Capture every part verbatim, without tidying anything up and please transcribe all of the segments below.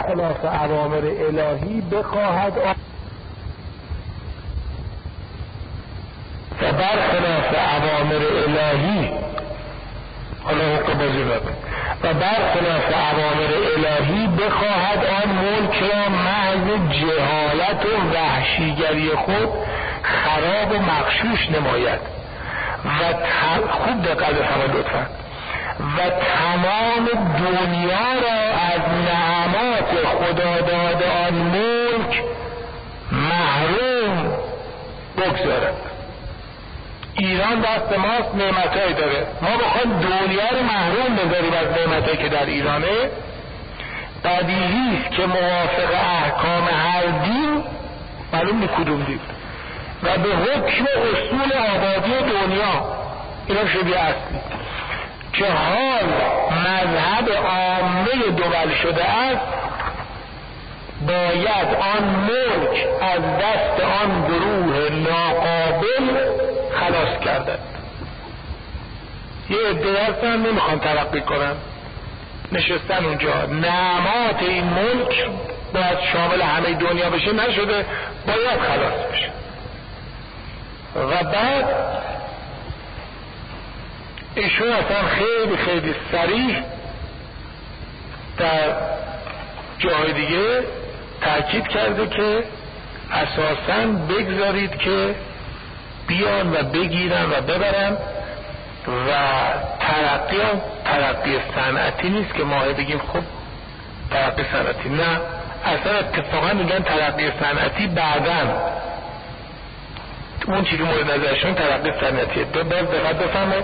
برخلاف اوامر الهی بخواهد آن و برخلاف اوامر الهی حالا حق بازی بکن و برخلاف اوامر الهی بخواهد آن ملک را محض جهالت و وحشیگری خود خراب و مغشوش نماید و ت... خوب دقت بفرمایید لطفا و تمام دنیا را از نعمات خدا داده آن ملک محروم بگذارد. ایران دست ماست، نعمتایی داره، ما بخوایم دنیا رو محروم بذاریم از نعمتایی که در ایرانه، بدیهی است که موافق احکام هر دین معلوم نیست کدوم دین و به حکم اصول آبادی دنیا اینا شبیه اصلی که حال مذهب عامه دول شده است، باید آن ملک از دست آن گروه ناقابل خلاص کردند. یه عده هستن نمیخوان ترقی کنن، نشستن اونجا، نعمات این ملک باید شامل همه دنیا بشه، نشده، باید خلاص بشه. و بعد ایشون اصلا خیلی خیلی صریح در جای دیگه تاکید کرده که اساساً بگذارید که بیان و بگیرن و ببرن و ترقی هم ترقی صنعتی نیست که ما بگیم خب ترقی صنعتی، نه، اصلا اتفاقا میگن ترقی صنعتی بعداً اون چیزی مورد نظرشون ترقی صنعتیه. دو باز دقت بفرمایید،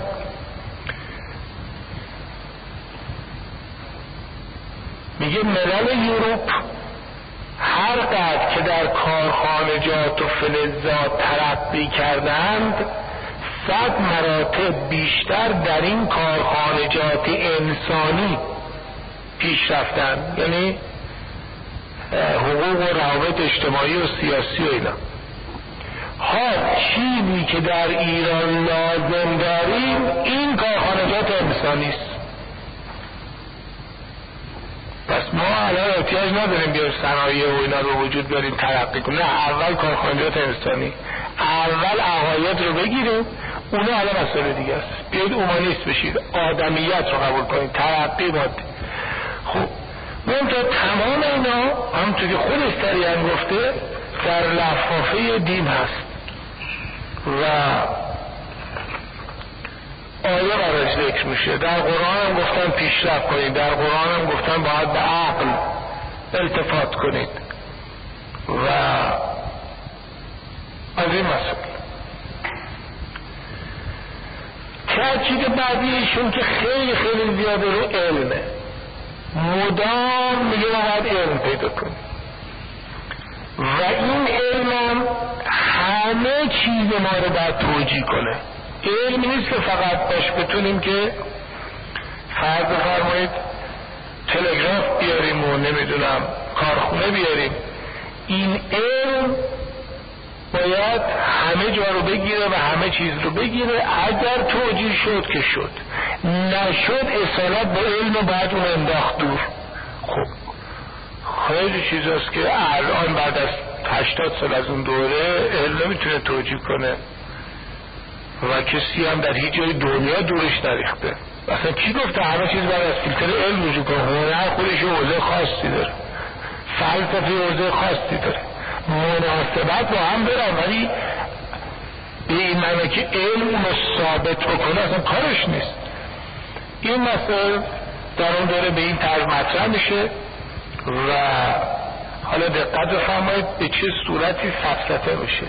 میگه ملل یوروپ هر قدر که در کارخانجات و فلزات ترقی کردند صد مراتب بیشتر در این کارخانجات انسانی پیش رفتند، یعنی حقوق و روابط اجتماعی و سیاسی و اینا. ها چیزی که در ایران لازم داریم این کارخانجات انسانی است. پس ما الان احتیاج نداریم بیایم صنایع و اینا رو وجود بیاریم ترقی کنیم، نه، اول کارخانجات انسانی، اول عقاید رو بگیریم، اونا حالا مسئله دیگه است. بیاید اومانیست بشید، آدمیت رو قبول کنید، ترقی مادی. خب منتها تمام اینا همونطور که خودش صریحاً گفته در لفافه دین هست و آیه براش ذکر میشه. در قرآن هم گفتن پیشرفت کنید، در قرآن هم گفتن باید به عقل التفات کنید و از این مسئله. تاکید بعدیشون که خیلی خیلی زیاده رو علمه، مدام میگه باید علم پیدا کنید و این علم همه چیز ما رو باید توجیه کنه. علم نیست که فقط باش بتونیم که فرض فرمایید تلگراف بیاریم و نمیدونم کارخونه بیاریم. این علم باید همه جا رو بگیره و همه چیز رو بگیره. اگر توجیه شد که شد، نشد اصالت با علم باید اون انداخت دور. خب خیلی چیز هست که الان بعد از هشتاد سال از اون دوره علم نمیتونه توجیه کنه و کسی هم در هیچ جای دنیا دورش نریخته. اصلا کی گفته همه چیز باید از فیلتر علم وجود کنه؟ هنر خودش حوزه خاصی داره، فلسفه حوزه خاصی داره، مناسبت با هم داره، ولی به این معنی که علم رو ثابت بکنه اصلا کارش نیست. این مسئله در اون دوره به این طرز مطرح میشه و حالا دقت بفرمایید به چه صورتی سفسطه میشه.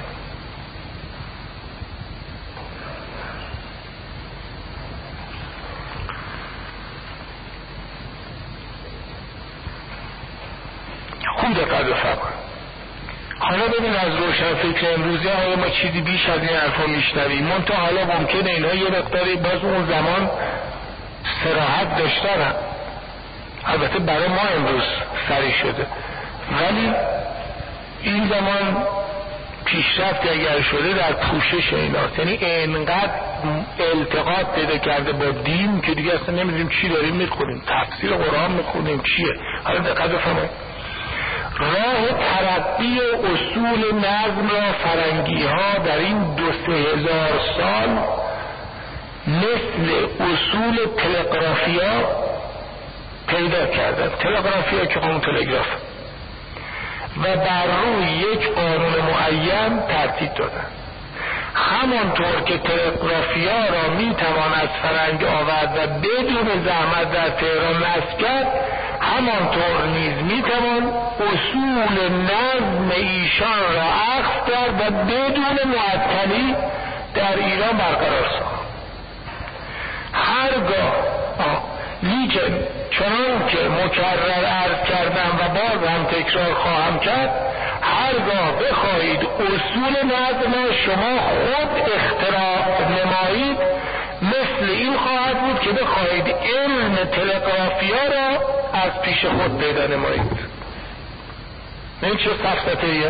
خوب دقت بفرمایید. حالا ببین از روشن فکر امروزی های ما چیزی بیش از این حرفا میشنویم، منتها حالا ممکنه اینها یه مقداری باز اون زمان صراحت داشتن، البته برای ما امروز سریع شده، ولی این زمان پیشرفت اگر شده در پوشش ایناست. یعنی اینقدر التقاط پیدا کرده با دین که دیگه اصلا نمیدونیم چی داریم میخونیم، تفسیر قرآن میخونیم چیه. حالا دقت بفرمایید راه ترقی اصول نظم را فرنگی ها در این دو سه هزار سال مثل اصول تلگرافیا پیدا کردن. تلگرافیا که همون تلگراف و بر روی یک قانون معین ترتیب دادن. همانطور که تلگرافیا را می توان از فرنگ آورد و بدون زحمت در تهران نصب کرد، همانطور نیز می توان اصول نظم ایشان را اخذ کرد و بدون معطلی در ایران برقرار ساخت. هرگاه لیکن چنان که مکرر عرض کردم و باز هم تکرار خواهم کرد، هرگاه بخواهید اصول نظم شما خود اختراع نمایید، مثل این خواهد بود که بخواهید علم تلگرافیا را از پیش خود پیدا نمایید. این چه سفسطه‌ایه؟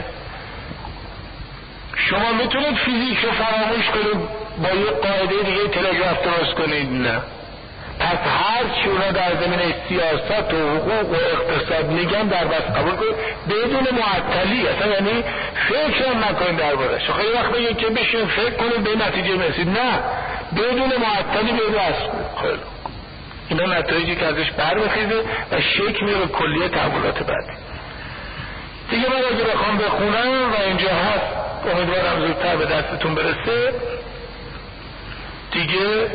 شما میتونید فیزیک رو فراموش کنید با یک قاعده دیگه تلگراف درست کنید؟ نه. پس هر چی اونا در زمینه سیاست و حقوق و اقتصاد میگن در بس قبول کنید بدون معطلی. اصلا یعنی فکر هم نکنید دربارش. خیلی وقت بگید که بشین فکر کنید به نتیجه برسید. نه، بدون معطلی به دست کنید. خیلی اینا نتایجی که ازش برمیخیزه و شکل میره کلیه تحولات بعدی. دیگه من اگه بخوام بخونم و اینجا هست، امیدوارم زودتر به دستتون برسه. دیگه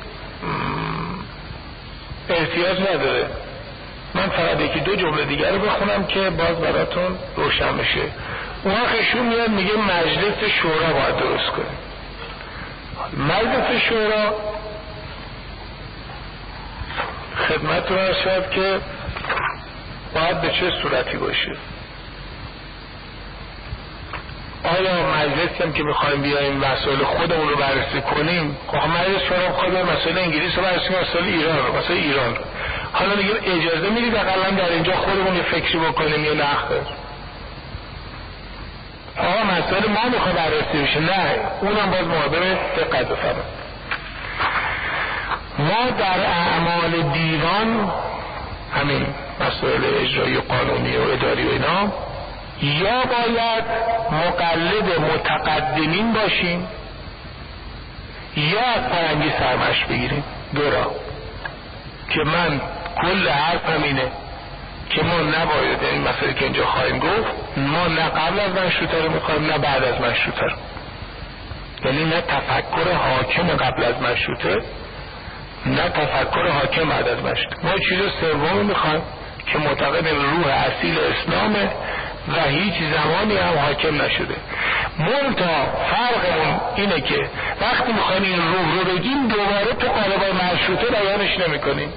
احتیاج نداره من فقط یکی دو جمله دیگر رو بخونم که باز براتون روشن بشه. اون خشون میاد میگه مجلس شورا باید درست کنیم. مجلس شورا خدمتتون عرض شد که باید به چه صورتی باشه. آیا مجلسی هم که میخوایم بیاییم مسائل خودمون رو بررسی کنیم، خب مجلس شورا بخواد مسائل انگلیس رو بررسی کنیم، مسائل ایران رو، مسائل ایران رو، حالا میگیم اجازه میدید اقلا در اینجا خودمون یه فکری بکنیم یا نه؟ آقا مسائل ما میخواد بررسی بشه، نه اونم باز مقابل دقت بفرمایید. ما در اعمال دیوان، همین مسائل اجرایی قانونی و اداری و اینا، یا باید مقلد متقدمین باشیم یا از فرنگی سرمشق بگیریم. دورا که من کل حرفم اینه که ما نباید این مسئله که اینجا خواهیم گفت، ما نه قبل از مشروطه رو میخوایم نه بعد از مشروطه رو، یعنی نه تفکر حاکم قبل از مشروطه نه تفکر حاکم بعد از مشروطه. ما چیز سوم میخوایم که معتقد روح اصیل اسلامه و هیچ زمانی هم حاکم نشده. منتها فرقمون اینه که وقتی میخوایم این روح رو بگیم دوباره تو قالبای مشروطه بیانش نمی کنیم.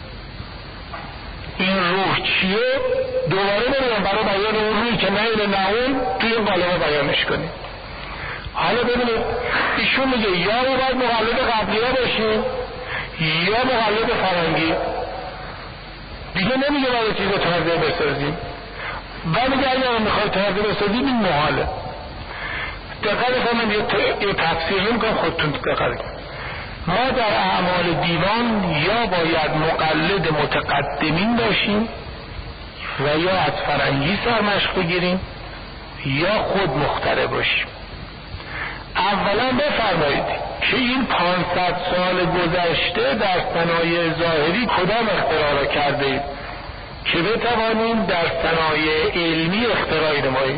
این روح چیه؟ دوباره نمیدونم برای بیان اون روحی که نه اینه نه اون توی این قالبا بیانش کنیم. حالا ببینید ایشون میگه یا ما باید مقلد قبلی ها باشیم یا مقلد فرنگی. دیگه نمیگه باید چیز تازه بسازیم و میگه اگه ما میخوای تازه بسازیم این محاله. دقیقه من یه تفسیر میکنم خودتون دقیقه. ما در اعمال دیوان یا باید مقلد متقدمین باشیم و یا از فرنگی سرمشق بگیریم یا خود مخترع باشیم. اولا بفرمایید که این پانصد سال گذشته در صنایع ظاهری کدام اختراع را کرده که بتوانیم در صنایع علمی اختراعی نماییم؟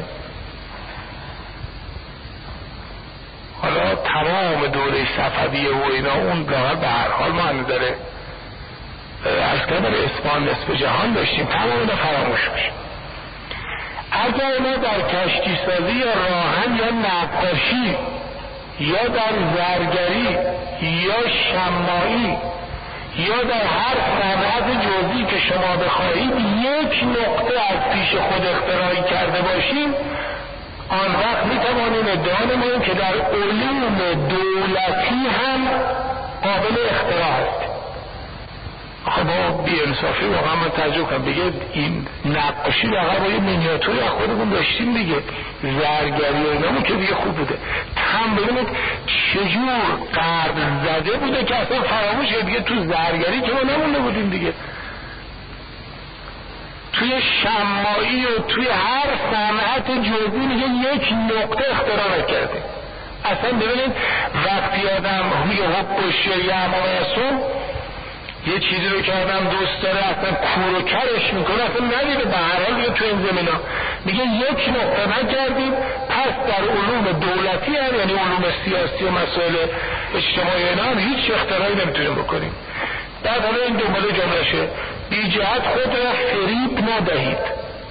حالا تمام دوره صفویه و اینا اون به هر حال معنی داره از کمر اسمان نصف جهان داشتیم، تمام اینا فراموش بشیم. اگر ما در کشتی سازی یا راهن یا نقاشی یا در زرگری یا شماعی یا در هر صنعت جزئی که شما بخواهید یک نقطه از پیش خود اختراعی کرده باشیم، آن وقت میتوانیم ادعا نماییم که در علوم دولتی هم قابل اختراع است. خب بی انصافی واقعا من تعجب کنم بگه این نقاشی واقعا با یه مینیاتوری از خودمون داشتیم دیگه، زرگری و اینامون که دیگه خوب بوده. هم ببینید چجور قرب زده بوده که اصلا فراموشه دیگه، تو زرگری که ما نمونده بودیم دیگه، تو توی شماعی و توی هر صنعت جزئی میگه یک نقطه اختراع نکردیم. اصلا ببینید وقتی آدم میگه حب و شیء امایسون یه چیزی رو که آدم دوست داره اصلا کور و کرش میکنه، اصلا ندیده به هر حال یه تو این زمین ها میگه یک نقطه نکردیم. پس در علوم دولتی هم یعنی علوم سیاسی و مسائل اجتماعی اینا هم هیچ اختراعی نمیتونیم بکنیم. بعد حالا این دنباله جملشه بی جهت خود را فریب ندهید،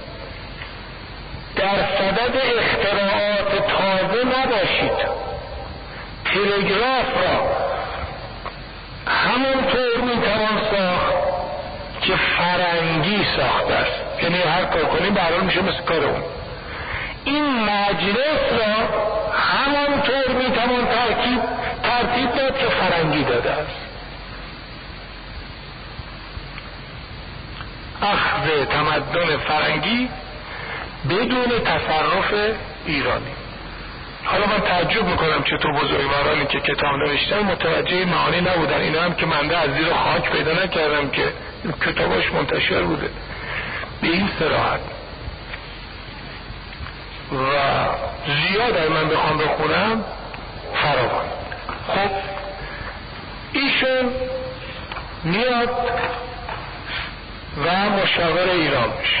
در صدد اختراعات تازه نباشید. تلگراف را همونطور میتوان ساخت که فرنگی ساخته است، یعنی هر کار کنیم به هر حال میشه مثل کار اون. این مجلس را همونطور میتوان ترکیب ترتیب داد که فرنگی داده است. اخذ تمدن فرنگی بدون تصرف ایرانی. حالا من تعجب میکنم چطور بزرگوارانی که کتاب نوشتن متوجه معانی نبودن. اینا هم که منده از زیر خاک پیدا نکردم که کتاباش منتشر بوده به این صراحت. و زیاد من بخوام بخونم فراوان. خب ایشون میاد و مشاور ایران میشه،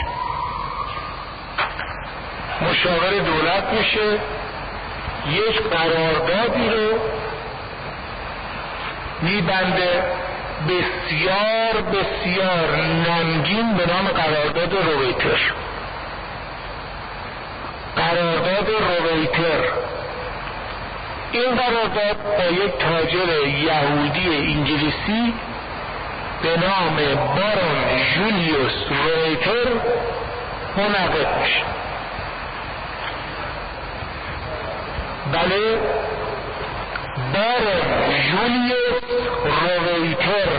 مشاور دولت میشه، یک قراردادی رو میبنده بسیار بسیار نمگین به نام قرارداد رویتر. قرارداد رویتر این قرارداد با یک تاجر یهودی انگلیسی به نام بارون جولیوس رویتر منعقد میشه. بله، بارون جولیوس رویتر،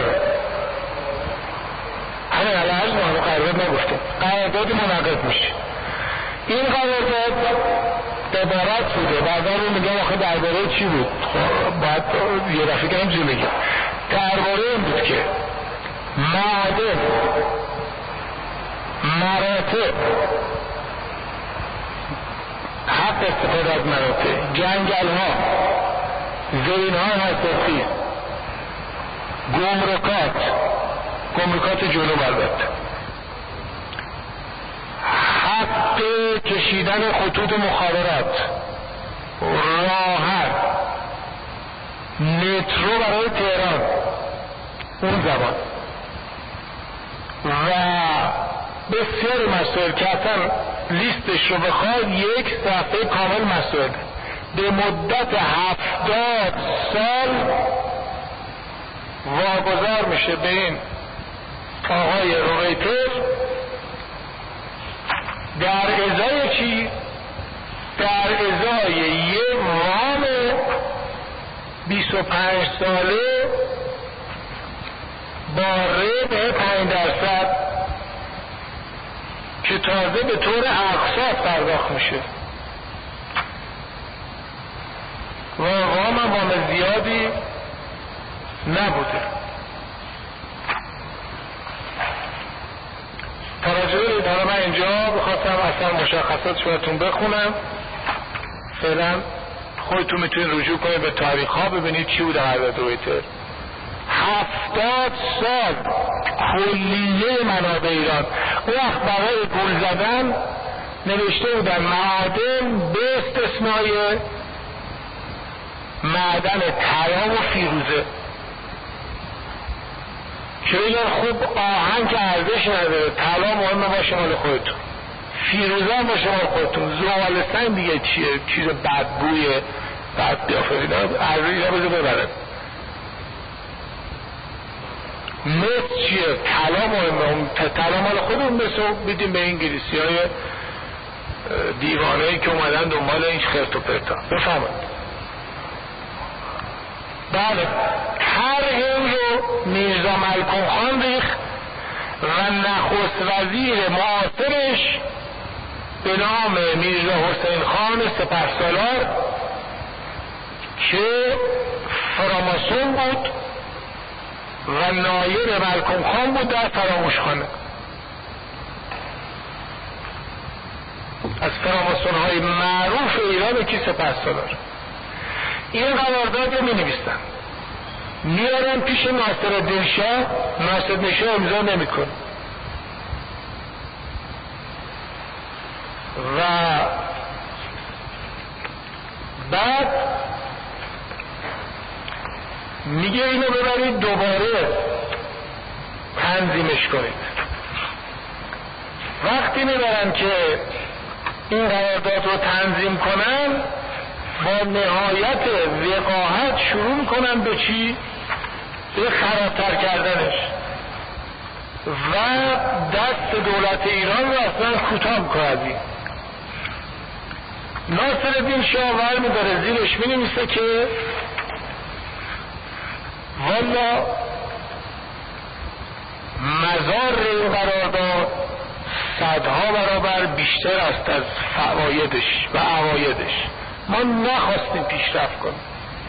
همین الان ما قرارداد نگفتیم، قرارداد منعقد میشه. این قرارداد عبارت بوده، بعدا رو میگم آخه درباره چی بود؟ خب باید یه دفعه کنم چی میگم. درباره این بود که معادن، مراتب، حق استفاده از مناطق، جنگل ها، زمین های حساسی، گمرکات، گمرکات جنوب البته، حق کشیدن خطوط مخابرات، راهن، مترو برای تهران اون زمان و بسیاری مسائل که اصلا لیستش رو بخواد یک صفحه کامل مسائل به مدت هفتاد سال واگذار میشه به این آقای رویتر. در ازای چی؟ در ازای یه وام بیست و پنج ساله با ربح پنج درصد که تازه به طور اقساط پرداخت میشه و وام هم وام زیادی نبوده. توجه دارید؟ حالا من اینجا بخواستم اصلا مشخصات شویتون بخونم، فعلا خودتون میتونید رجوع کنید به تاریخ ها ببینید چی بوده قرارداد رویتر. هفتاد سال کلیه منابع ایران. اون وقت برای گول زدن نوشته بودن معادن به استثنای معدن طلا و فیروزه که بگن خوب آهن که ارزش نداره، طلا مهمه باشه مال خودتون، فیروزه هم باشه مال خودتون، زغال سنگ دیگه چیه؟ چیز بدبوی بد بیافرید ارزش ها بذار ببرن. مصر چیه؟ طلا مهمه، طلا مال خودمون مثل بیدیم به انگلیسی های دیوانه‌ای که اومدن دنبال این خرت و پرتا. بفهمید. بله، هر این رو میرزا ملکم خان ریخت و نخست وزیر معاصرش به نام میرزا حسین خان سپهسالار که فراماسون بود و نایب ملکم خان بود در فراموشخانه. از فراماسون‌های معروف ایران کی سپهسالار. این قرارداد رو می‌نویسن میارن پیش ناصرالدین شاه، ناصرالدین شاه امضا نمی‌کنه و بعد میگه اینو ببرید دوباره تنظیمش کنید. وقتی میبرن که این قرارداد رو تنظیم کنن با نهایت وقاحت شروع میکنن به چی؟ به خرابتر کردنش و دست دولت ایران رو اصلا کوتاه میکنن. ناصرالدین شاه ور میداره زیرش مینویسه که والا مزار این قرارداد صدها برابر بیشتر است از فوایدش و عوایدش، ما نخواستیم پیشرفت کنیم.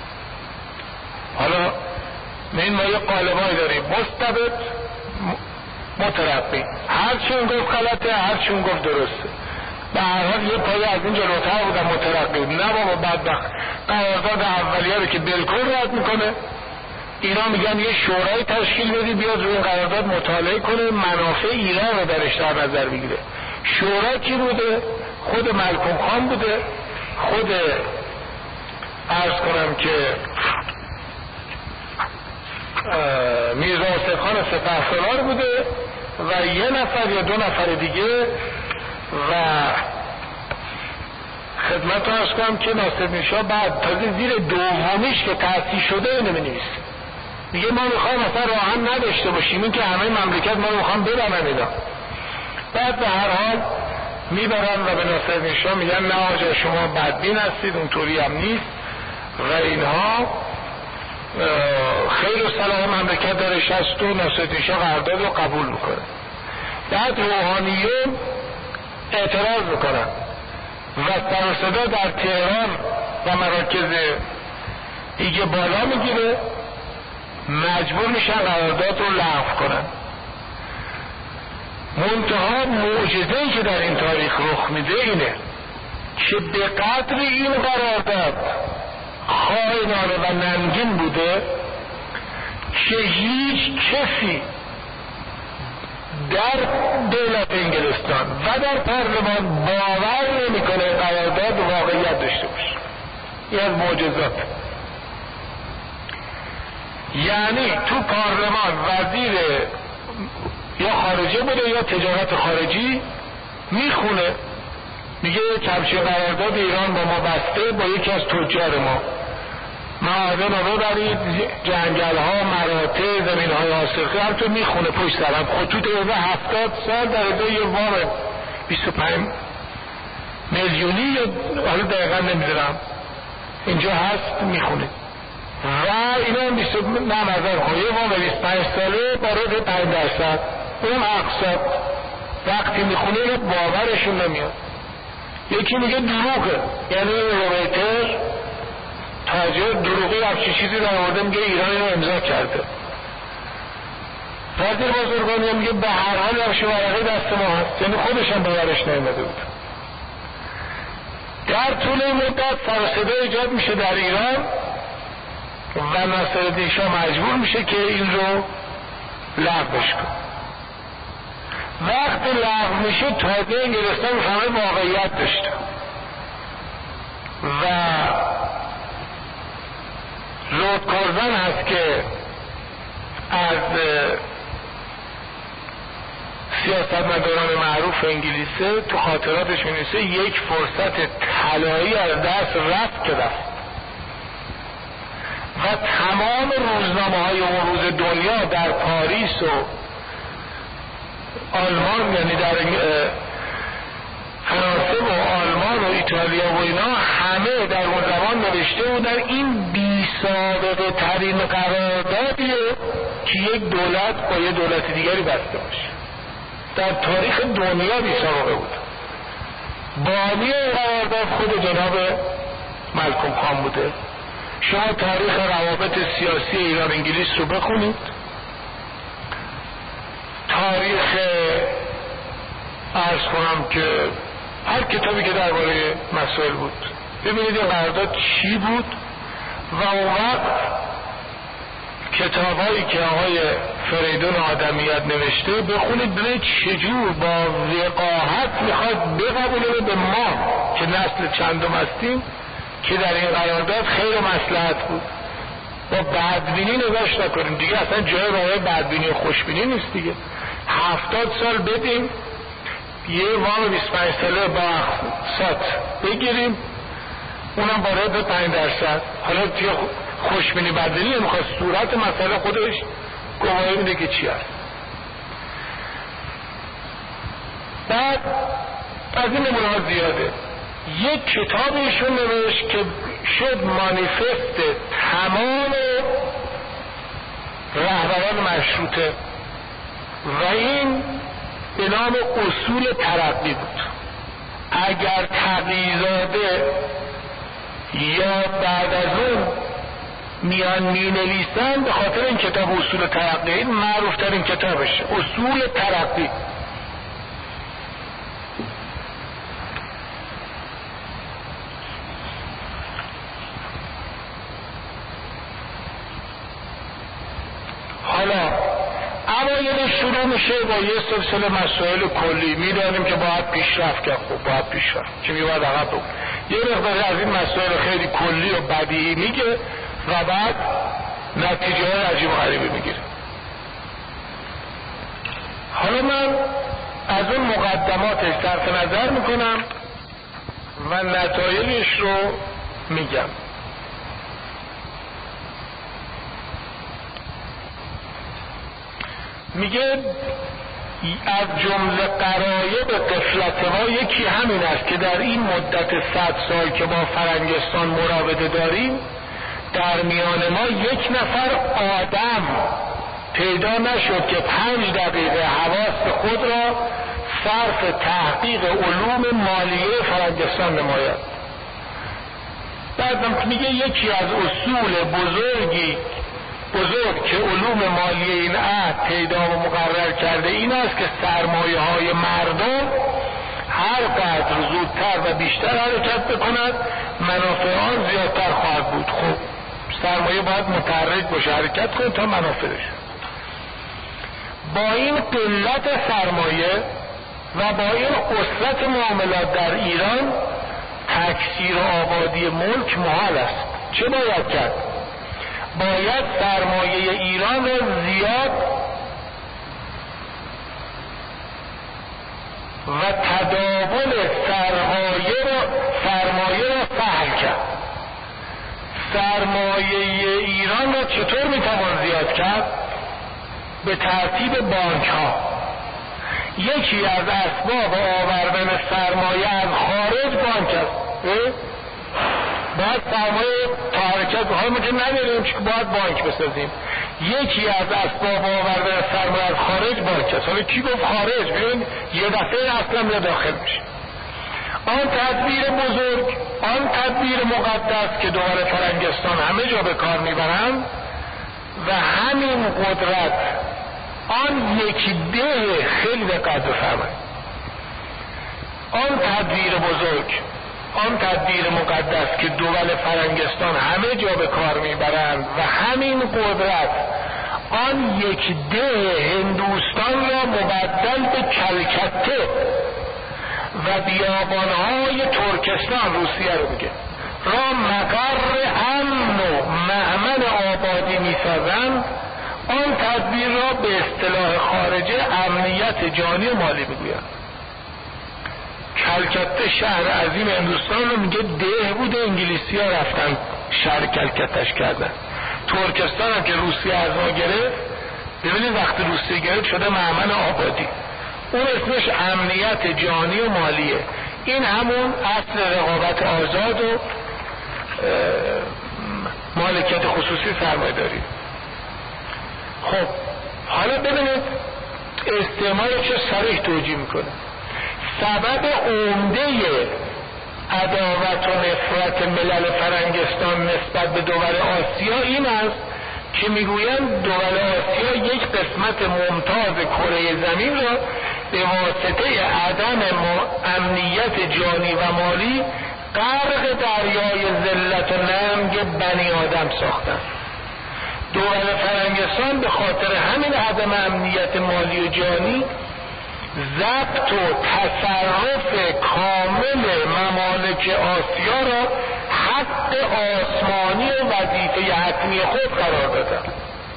حالا این ما یه قالبایی داریم مستبد مترقی، هرچون گفت غلطه هرچون گفت درسته. به هر حال یه پایی از این جلوتر بودن مترقی بود. نه بابا بدبخت قرارداد اولیه رو که بالکل رد میکنه، اینا میگن یه شورای تشکیل بدی بیاد روی این قرارداد مطالعه کنه منافع ایران رو درش در نظر بگیره. شورا کی بوده؟ خود ملکم خان بوده، خود عرض کنم که میرزا آصف خان سپهسالار بوده و یه نفر یا دو نفر دیگه و خدمت رو عرض کنم که ناصرالدین شاه بعد تازه زیر دومیش که تأسیس شده اینو می‌نویسه، میگه ما میخوایم مثلا راهن نداشته باشیم، این که همه مملکت ما رو میخوام بدن اینا. بعد به هر حال میبرن و به ناصرالدین شاه میگن نه آجا شما بدبین هستید، اونطوری هم نیست و اینها خیر و صلاح مملکت درش هست و ناصرالدین شاه قرارداد رو قبول میکنه. بعد روحانیون اعتراض میکنن و سر و صدا در تهران و مراکز دیگه بالا میگیره، مجبور میشن قرارداد رو لغو کنن. منتها معجزه‌ای که در این تاریخ رخ میده اینه که به قدر این قرارداد خائنانه و ننگین بوده که هیچ کسی در دولت انگلستان و در پارلمان باور نمیکنه قرارداد واقعیت داشته باشه. این از معجزات. یعنی تو پارلمان وزیر یا خارجه بوده یا تجارت خارجی میخونه میگه کمچین قرارداد ایران با ما بسته با یکی از تجار ما، معادن رو ببرید، جنگل ها، مراتع، زمین های حاصلخیز، هم تو میخونه پشت سرم خطوط اوضاع هفتاد سال در ازای یه وام بیست و پنج میلیونی یا حالا دقیقا نمیدونم اینجا هست میخونه و اینا هم بیست نمازر خواه یه وام بیست و پنج ساله با رد پنج درصد اون اقصاد وقتی میخونه رو باورشون نمیاد. یکی میگه دروغه، یعنی رویتر تاجر دروغی همچین چیزی در آورده میگه ایران اینو امضا کرده. وزیر بزرگانی میگه به هر حال همچین ورقه دست ما هست، یعنی خودش هم باورش نیامده بود. در طول این مدت سر و صدا ایجاد میشه در ایران و ناصرالدین شاه مجبور میشه که این رو لغوش کنه. وقتی لغو میشه تازه انگلستان میفهمه واقعیت داشته و لورد کورزن هست که از سیاستمداران معروف انگلیسه تو خاطراتش می‌نویسه یک فرصت طلایی از دست رفت که رفت و تمام روزنامه های اون روز دنیا در پاریس و آلمان، یعنی در فرانسه و آلمان و ایتالیا و اینا همه در اون زمان نوشته بودن این بی سابقه ترین قراردادیه که یک دولت با یک دولت دیگری بسته باشه. در تاریخ دنیا بی سابقه بود. بانی قرارداد خود جناب ملکم خان بوده. شما تاریخ روابط سیاسی ایران انگلیس رو بخونید، تاریخ عرض کنم که هر کتابی که درباره مسائل بود. ببینید این قرارداد چی بود و اون وقت کتابایی که آقای فریدون آدمیت نوشته بخونید ببینید چجور با وقاحت میخواد بقبوله به ما که نسل چندم هستیم که در این قرارداد خیر و مصلحت بود. با بدبینی نگاش نکنیم دیگه، اصلا جای راه بدبینی و خوشبینی نیست دیگه. هفتاد سال بدیم یه وام بیست و پنج ساله با اقساط بگیریم، اونم با ربح پنج درصد. حالا توی خوشبینی بدبینی نمیخواد، صورت مسئله خودش گواهی میده که چی هست. بعد از این نمونه ها زیاده. یک کتابیشون نوشت که شد مانیفست تمام رهبران مشروطه و این به نام اصول ترقی بود. اگر تقی‌زاده یا بعد از اون میان می نویسن به خاطر این کتاب اصول ترقی، این معروف ترین کتابش اصول ترقی. حالا اوایل شروع میشه با یه سلسله مسائل کلی، میدانیم که باید پیشرفت کرد، خب باید پیشرفت که میباید عقب بود. یه مقداری از این مسائل خیلی کلی و بدیهی میگه و بعد نتیجه های عجیب و غریبی میگیره. حالا من از اون مقدماتش صرف نظر میکنم و نتایجش رو میگم. میگه از جمله غرایب غفلت ما یکی همین است که در این مدت صد سال که با فرنگستان مراوده داریم در میان ما یک نفر آدم پیدا نشد که پنج دقیقه حواس خود را صرف تحقیق علوم مالیه فرنگستان نماید. بعد میگه یکی از اصول بزرگی بزرگ که علوم مالیه این عهد پیدا و مقرر کرده این است که سرمایه های مردم هر قدر زودتر و بیشتر حرکت بکند منافع آن زیادتر خواهد بود. خب سرمایه باید متحرک باشه، حرکت کنه تا منافعش. با این قلت سرمایه و با این قصرت معاملات در ایران تکثیر و آبادی ملک محال است. چه باید کرد؟ باید سرمایه ایران را زیاد و تداول سرمایه را سرمایه را فعال کرد. سرمایه ایران را چطور میتوان زیاد کرد؟ به ترتیب بانک ها. یکی از اسباب آوردن سرمایه از خارج بانک است. باید سرمایه تا حرکت های ممکن نداریم چون باید بانک بسازیم. یکی از اسباب آوردن سرمایه از خارج بانک است. حالا کی گفت خارج؟ ببین یه دفعه اصلا میاد داخل میشه. آن تدبیر بزرگ، آن تدبیر مقدس که دول فرنگستان همه جا به کار میبرند و همین قدرت آن یک ده خیلی دقت بفرمایید. آن تدبیر بزرگ، آن تدبیر مقدس که دول فرنگستان همه جا به کار میبرند و همین قدرت آن یک ده هندوستان را مبدل به کلکته و بیابانهای ترکستان، روسیه رو میگه، را مقر امن و مأمن آبادی میسازند. آن تدبیر را به اصطلاح خارجه امنیت جانی و مالی میگویند. کلکته شهر عظیم هندوستان رو میگه ده بوده، انگلیسی ها رفتن شهر کلکتش کردن. ترکستان هم که روسیه از ما گرفت، ببینید وقتی روسیه گرفت شده مأمن آبادی، اون اسمش امنیت جانی و مالیه. این همون اصل رقابت آزاد و مالکیت خصوصی سرمایه داری. خب حالا ببینید استعمار چه صریح توجیه میکنه. سبب عمده عداوت و نفرت ملل فرنگستان نسبت به دول آسیا این است که میگویند دول آسیا یک قسمت ممتاز کره زمین را به واسطه عدم امنیت جانی و مالی غرق دریای ذلت و ننگ بنی آدم ساختن. دول فرنگستان به خاطر همین عدم امنیت مالی و جانی ضبط و تصرف کامل ممالک آسیا را حق آسمانی و وظیفه حتمی خود قرار دادند.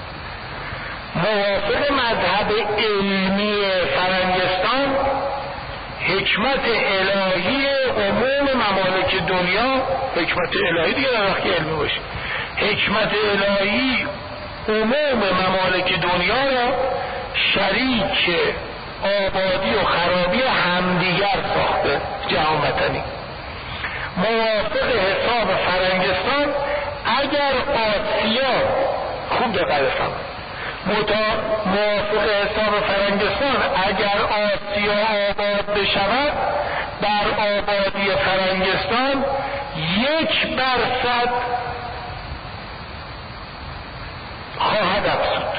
موافق مذهب علمی فرنگستان، حکمت الهی عموم ممالک دنیا، حکمت الهی دیگه در وقتی علمی باشه، حکمت الهی عموم ممالک دنیا را شریک آبادی و خرابی همدیگر ساخته جهان وطنی. موافق حساب فرنگستان اگر آسیا، خوب دقت فرمایید، موافق حساب فرنگستان اگر آسیا آباد بشود، بر آبادی فرنگستان یک درصد خواهد افزود.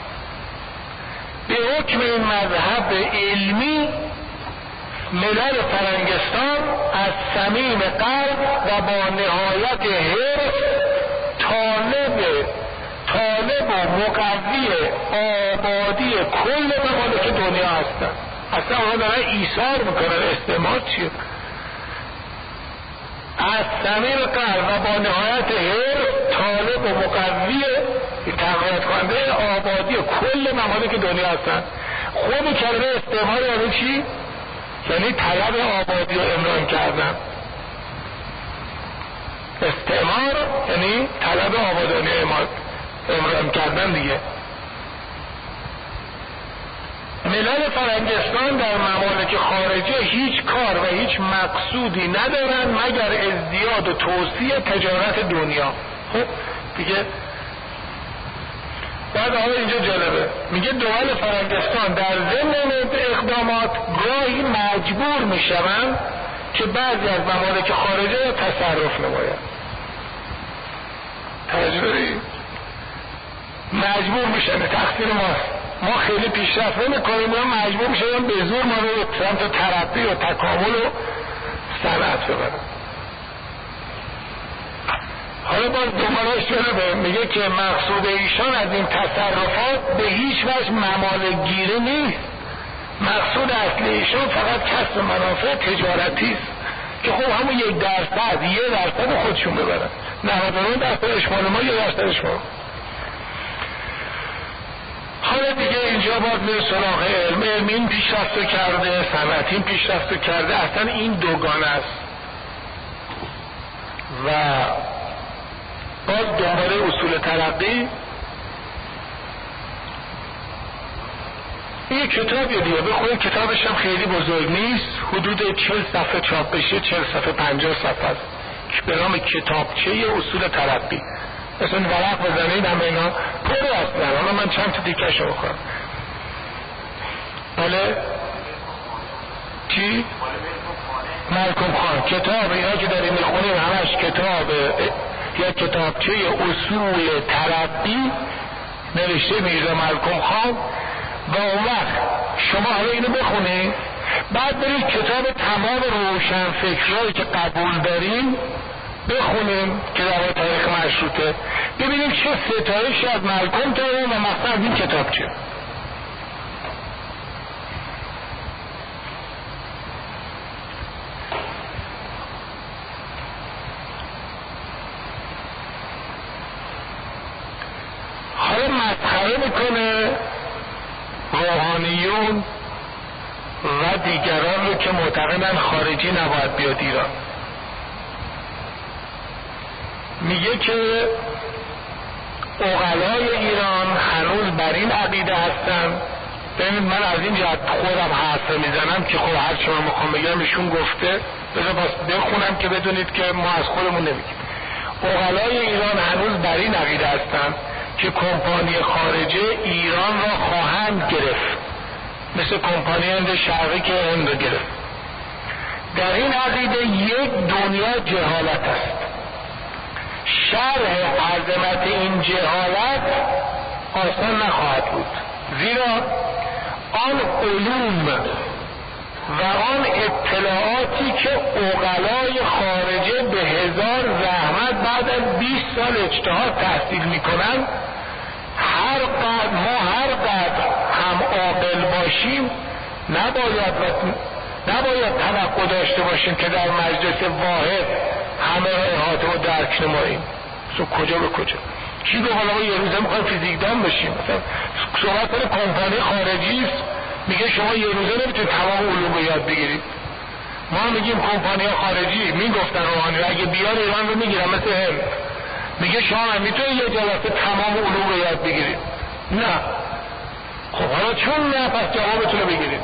به حکم این مذهب علمی ملل فرنگستان از صمیم قلب و با نهایت حرص طالب طالب و مقوی آبادی کل ممالک دنیا هستند. اصلا آنها دارن ایثار میکنن. استعمار چیه؟ از صمیم قلب و با نهایت حرص طالب و مقوی تقویت کننده آبادی کل ممالک دنیا هستند. خود کلمه استعمار یعنی چی؟ یعنی طلب آبادی و امران کردن. استعمار یعنی طلب آبادی و امران کردن دیگه. ملل فرنگستان در ممالک خارجه هیچ کار و هیچ مقصودی ندارن مگر ازدیاد و توسعه تجارت دنیا. خب دیگه بعد حالا اینجا جالبه، میگه دول فرنگستان در ضمن اقدامات گاهی مجبور میشوند که بعضی از ممالک خارجه را تصرف نمایند. تجربه مجبور میشن، تقصیر ماست. ما خیلی پیشرفت نمیکنیم، ما مجبور میشن به زور ما رو به سمت ترقی و تکامل و صنعت ببرن. حالا باز دوباره شده میگه که مقصود ایشان از این تصرفات به هیچ وجه ممالک گیری نیست. مقصود اصلی ایشان فقط کسب منافع تجارتی است که خب همون یک درصد یه درصد خودشون ببرن. نود و نه درصد شمال ما، یه درصد شما. حالا دیگه اینجا باید میره سراغ علم. علم این پیشرفت کرده، صنعت این پیشرفت کرده، اصلا این دوگانه است. و باز دنباله اصول ترقی این کتابیه دیگه، بخونید. کتابش هم خیلی بزرگ نیست، حدود چهل صفحه چاپ بشه، چهل صفحه پنجاه صفحه است، به نام کتابچه اصول ترقی. مثلا ورق بزنید همه اینا پر هستن. حالا من چند تا دیکشو بکنم. بله چی؟ مالکوم خان. کتاب اینا که داریم میخونیم همش کتاب یا کتابچه اصول ترقی نوشته میرزا مالکوم خان. و اون وقت شما حالا اینو بخونید، بعد برید کتاب تمام روشن فکرهایی که قبول داریم بخونیم که در تاریخ مشروطه، ببینیم چه ستایشی از مالکوم داریم و مثلا این کتابچه. حالا مسخره میکنه روحانیون و دیگران رو که معتقدن خارجی نباید بیاد ایران. میگه که عقلای ایران هنوز بر این عقیده هستن. ببینید من از این جهت خودم حرف میزنم که خب هر شما میخوام بگم ایشون گفته، بذار باز بخونم که بدونید که ما از خودمون نمیگیم. عقلای ایران هنوز بر این عقیده هستن که کمپانی خارجه ایران را خواهند گرفت، مثل کمپانی هند شرقی که هند را گرفت. در این عقیده یک دنیا جهالت است. شرح عظمت این جهالت آسان نخواهد بود، زیرا آن علوم و آن اطلاعاتی که عقلای خارجه به هزار زحمت بعد از بیست سال اجتهاد تحصیل میکنن، هر قدر ما هر قدر هم عاقل باشیم نباید نباید توقع داشته باشیم که در مجلس واحد همه را احاطه و درک نماییم. سو کجا به کجا؟ کی به حالا یه روزه میخوایم فیزیکدان بشیم؟ مثلا صحبت کنه کمپانی خارجی است میگه شما یه روزه نمیتونید تمام علوم رو یاد بگیرید. ما میگیم کمپانی خارجی میگفتن روحانی اگه بیان ایران رو میگیرن مثل هند، میگه شما هم میتونید یه جلسه تمام علوم رو یاد بگیرید. نه خب حالا چون نه پس جوابتون رو بگیرید.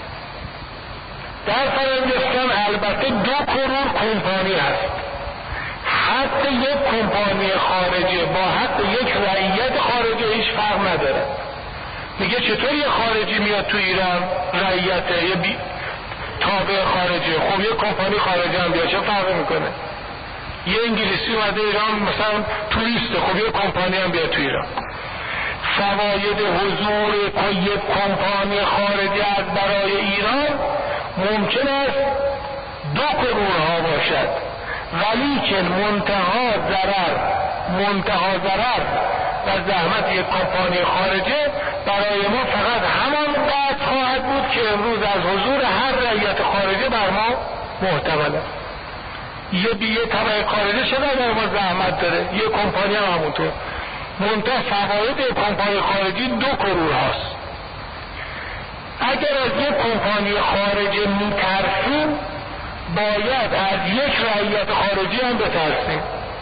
در فرنگستان البته دو کرور کمپانی هست، حتی یک کمپانی خارجه با حتی یک رعیت خارجه هیچ فرق نداره. میگه چطور یه خارجی میاد تو ایران رعیته یه بی... تابع خارجه، خب یه کمپانی خارجی هم بیاد چه فرق میکنه؟ یه انگلیسی اومده ایران مثلا توریسته، خب یه کمپانی هم بیاد تو ایران. فواید حضور یک کمپانی خارجی از برای ایران ممکن است دو کرورها باشد، ولی که منتها ضرر منتها ضرر و زحمت یک کمپانی خارجه برای ما فقط همان قدر خواهد بود که امروز از حضور هر رعیت خارجه بر ما محتمله. یه بیه طبع خارجه چقدر بر ما زحمت داره، یه کمپانی هم همونطور. منتها فواید یک کمپانی خارجی دو کرور هاست. اگر از یک کمپانی خارجی میترسیم باید از یک رعیت خارجی هم بترسیم.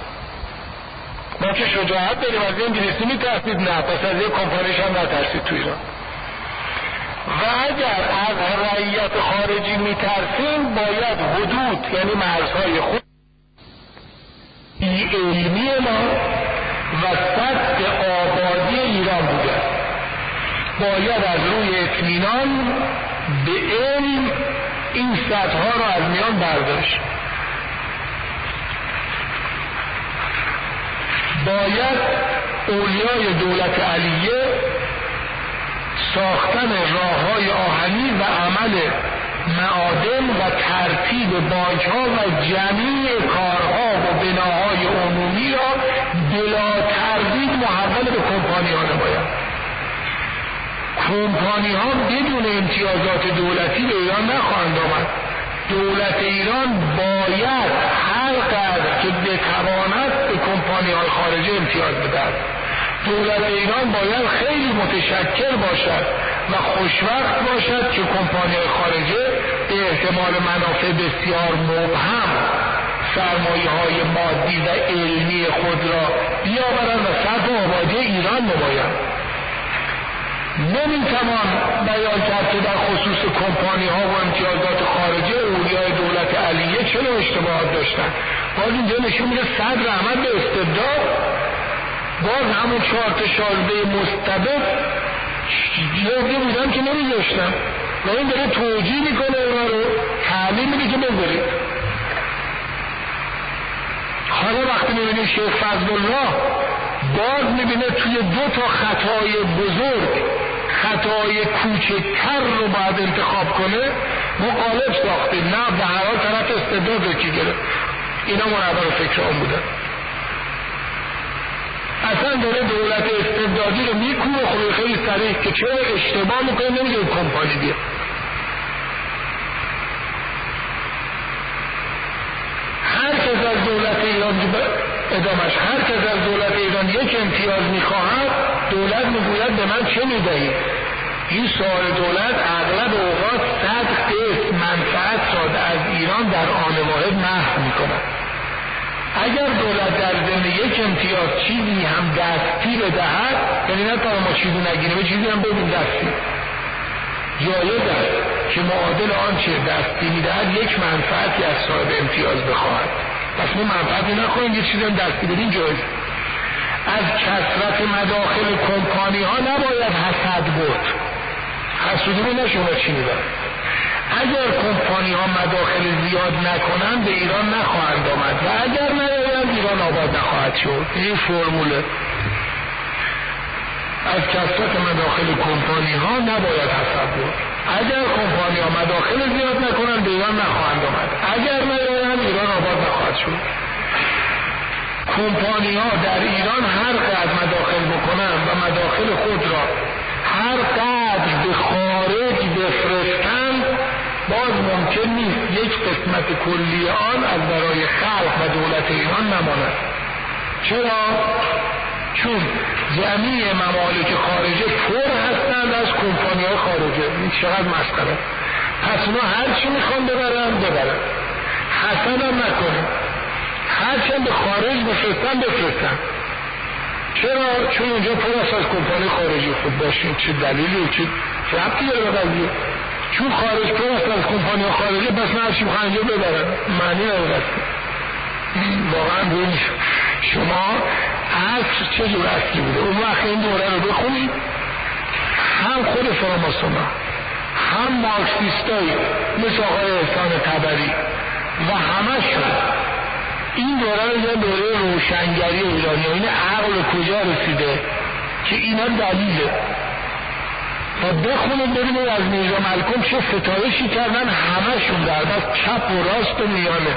ما که شجاعت داریم از انگلیسی میترسید، نه پس از یک کمپانیش هم نترسید تو ایران. و اگر از رعیت خارجی میترسیم باید حدود یعنی مرزهای خود علمی ما و سطح آبادی ایران بوده، باید از روی اطمینان به علم این سطح ها رو از میان برداشت. باید اولیای دولت علیه ساختن راههای آهنی و عمل معادن و ترتیب بانک ها و جمیع کارها و بناهای عمومی را بلا تردید محول به کمپانی ها نماید. کمپانی ها بدون امتیازات دولتی به ایران نخواهند آمد. دولت ایران باید هر قدر که بتواند به کمپانی های خارجی امتیاز بدهد. دولت ایران باید خیلی متشکر باشد و خوشوقت باشد که کمپانی های خارجی به احتمال منافع بسیار مبهم سرمایه های مادی و علمی خود را بیاورند و سطح آبادی ایران نمایند. نمیتوان بیان کرد که در خصوص کمپانی ها و امتیازات خارجی اولیای دولت علیه چرا اشتباهات داشتن. باز اینجا نشون میده صدر احمد به استبداد، باز همون چهار تا شازده مستبد جلده بودن که نمیذاشتن و این داره توجیه میکنه اونا رو تعلیم میده که بذارید. حالا وقتی میبینیم شیخ فضل الله باز میبینه توی دو تا خطای بزرگ خطای کوچکتر رو باید انتخاب کنه، مقالب ساخته، نه به هر حال طرف استبداد رو کی گرفت. اینا منور فکر آن بودن. اصلا داره دولت استبدادی رو میکنه خوبی خیلی صریح که چرا اشتباه میکنه نمیگه کمپانی بیا. هر کس از دولت ایران ادامش هر کس از دولت ایران یک امتیاز میخواهد دولت میگوید به من چه میدهید. این سوال دولت اغلب اوقات صد قسم منفعت را از ایران در آن واحد محو میکند. اگر دولت در ضمن یک امتیاز چیزی هم دستی بدهد، یعنی نه تا ما چیزی نگیریم چیزی هم بدیم دستی، جایز است که معادل آنچه دستی میدهد یک منفعتی از صاحب امتیاز بخواهد. پس ما منفعتی نخواهیم یه چیزی هم دستی بدیم جایز. از کثرت مداخل کمپانی ها نباید حسد بود. حسودی رو نشما چی میدن. اگر کمپانی ها مداخل زیاد نکنند به ایران نخواهند آمد و اگر نیایند ایران آباد نخواهد شد. این فرموله. از کثرت مداخل کمپانی ها نباید حساب بود. اگر کمپانی ها مداخل زیاد نکنن به ایران نخواهند آمد، اگر نیاین ایران آباد نخواهد شد. کمپانی ها در ایران هر قدر مداخل بکنن و مداخل خود را هر قدر به خارج بفرستند، باز ممکن نیست یک قسمت کلی آن از برای خلق و دولت ایران نماند. چرا؟ چون جمعی ممالک خارجه پر هستند از کمپانی های خارجه. این چقدر مسخره. پس اونا هر چی میخوان ببرن ببرن، حسن هم نکنن، هرچند به خارج بفرستن بفرستن. چرا؟ چون اونجا پر است از کمپانی خارجی. خود باشین چه دلیلی چه ربطی داره به قضیه؟ چون خارج پر است از کمپانی خارجی، بس نه هرچی میخوان اینجا ببرن، معنی نداره. واقعا ببینید شما عصر چه جور عصری بوده. اون وقت این دوره رو بخونید، هم خود فراماسونا هم مارکسیستایی مثل آقای احسان طبری و همه شد این دوره رو یه دوره روشنگری ایرانی. این عقل کجا رسیده که اینا دلیله و بخونید ببینید از میرزا ملکم چه ستایشی کردن همشون در بس چپ و راست و میانه.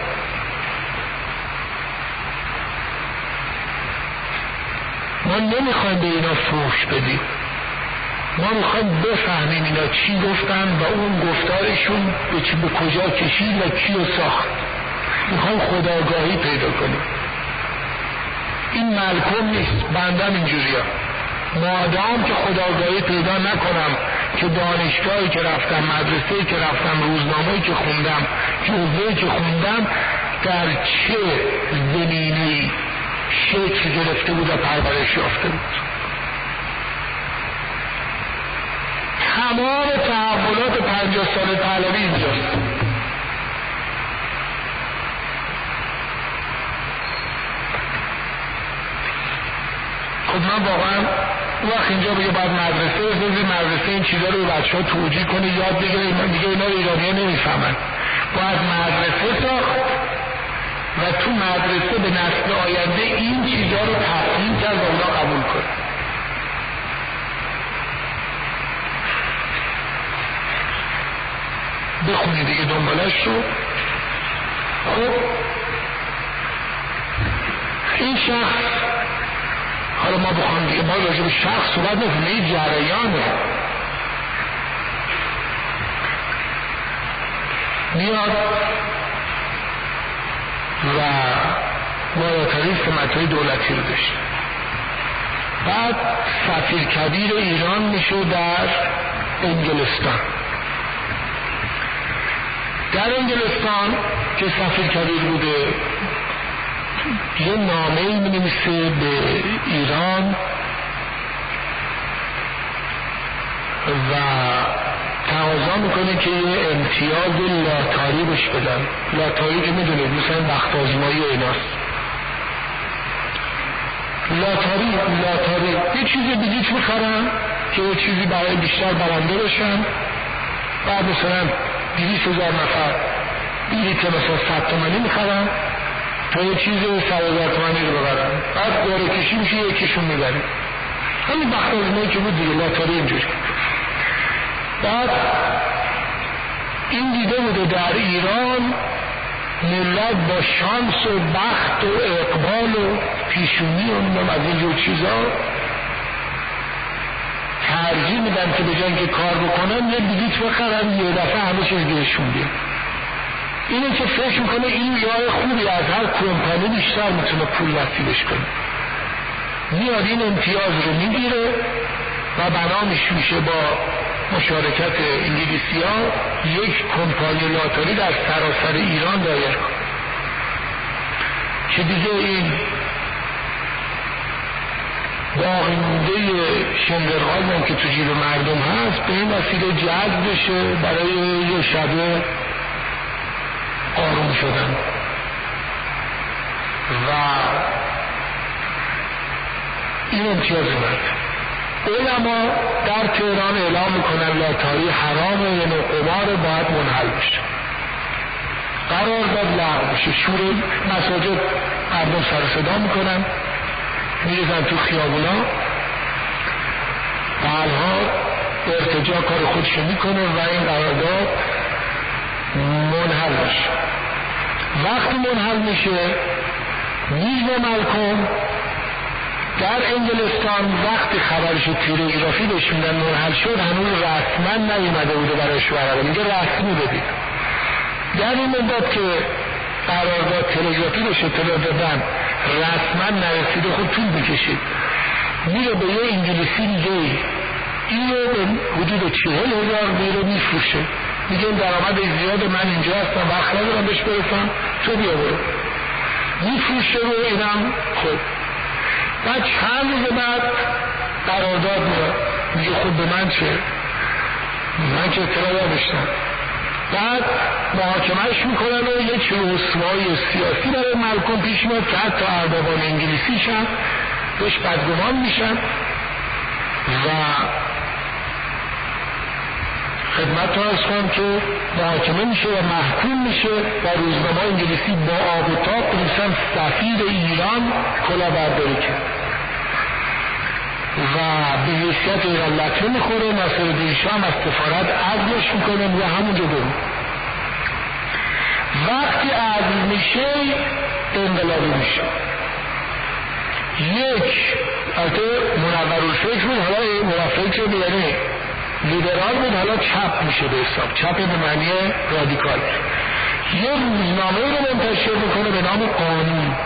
ما نمیخوایم به اینا فحش بدیم، ما میخوایم بفهمیم اینا چی گفتن و اون گفتارشون به چی به کجا کشید و کیو ساخت. میخوایم خودآگاهی پیدا کنیم. این ملکم نیست، بندم اینجوریه. مادام که خودآگاهی پیدا نکنم که دانشگاهی که رفتم، مدرسه‌ای که رفتم، روزنامه‌ای که خوندم، جزوه‌ای که خوندم در چه زمینه‌ای شکل گرفته بود و پرورش یافته بود. تمام تحولات پنجاه سال پهلوی اینجاست. خب من واقعا اون وقت اینجا بگه باید مدرسه بزنید، مدرسه این چیزا رو به بچه ها توجیه کنه، یاد بگیره. اینا میگه اینا ایرانی ها نمیفهمن. باید مدرسه ساخت و تو مدرسه به نسل آینده این چیزا رو تفهیم کرد و اونا قبول کنه. بخونید دیگه دنبالش رو. خب این شخص، حالا ما بخوام دیگه ما راجع به شخص صحبت نکنیم، این جریانه. میاد و بالاترین سمت‌های دولتی رو داشت. بعد سفیر کبیر ایران میشه در انگلستان. در انگلستان که سفیر کبیر بوده یه نامه‌ای می‌نویسه به ایران و تقاضا میکنه که یه امتیاز لاتاری بهش بدن. لاتاری که میدونید مثلا بخت آزمایی و ایناست. لاتاری لاتاری یه چیزی بلیط میخرن که یه چیزی برای بیشتر برنده بشن. بعد مثلا دویست هزار نفر بلیط مثلا صد تومانی میخرن تا یه چیز صد هزار تومانی رو ببرن. بعد داره کشی میشه یکیشون میبره. همین بخت آزمایی که بود دیگه، لاتاری اینجوری. بعد این دیده بوده در ایران ملت با شانس و بخت و اقبال و پیشونی و نمیم از اینجور چیزا ترجیح میدن که به جای که کار بکنن یه بلیط بخرن یه دفعه همه چیز گیرشون بیاد. اینه که فکر میکنه این راه خوبی از هر کمپانی بیشتر میتونه پول نصیبش کنه. میاد این امتیاز رو میگیره و بنامش میشه با مشارکت انگلیسی ها یک کمپانی لاتاری در سراسر ایران دایر کنه که دیگه این باقی مونده شندرغاز هم که تو جیب مردم هست به این وسیله جذب بشه برای یه شبه آروم شدن. و این امتیاز مرد علما در تهران اعلام میکنن لاتاری حرامه، یعنی قمار باید منحل بشه، قرارداد لغو بشه. شور مساجد مردم سر صدا میکنن، میریزن تو خیابونا به هر حال ارتجاع کار خودش میکنه و این قرارداد منحل میشه. وقتی منحل میشه میرزا مالکوم در انگلستان وقتی خبرش تلگرافی بهش میدن منحل شد، هنوز رسما نیومده بوده برای شوهر، میگه رسمی بدید. در این مدت که قرارداد تلگرافی بهش اطلاع دادن رسما نرسیده، خود طول میکشید، میره به یه انگلیسی دیگه اینو به حدود چهل هزار لیره میفروشه، میگه این درآمد زیاده، من اینجا هستم وقت ندارم بهش برسم، تو بیا برو. میفروشه رو اینم خب. بعد چند روز بعد قرارداد میاد، میگه خب به من چه؟ من که اطلاع نداشتم. بعد محاکمهش میکنن و یه چه رسوایی سیاسی برای مالکوم پیش میاد که حتی اربابان انگلیسیش هم بهش بدگمان میشن و خدمت رو از کنم که محاکمه میشه و محکوم میشه و روزنامه انگلیسی با آب و تاب بنویسن سفیر ایران کلاهبرداری کرد و به حیثیت ایران لطمه میخوره. ناصرالدین شاه هم از سفارت عزلش میکنه و همونجا برو. وقتی عزل میشه انقلابی میشه. یک البته منورالفکر بود، حالا منورالفکر بود یعنی لیبرال بود، حالا چپ میشه به حساب، چپ به معنی رادیکال. یه روزنامه رو منتشر میکنه به نام قانون.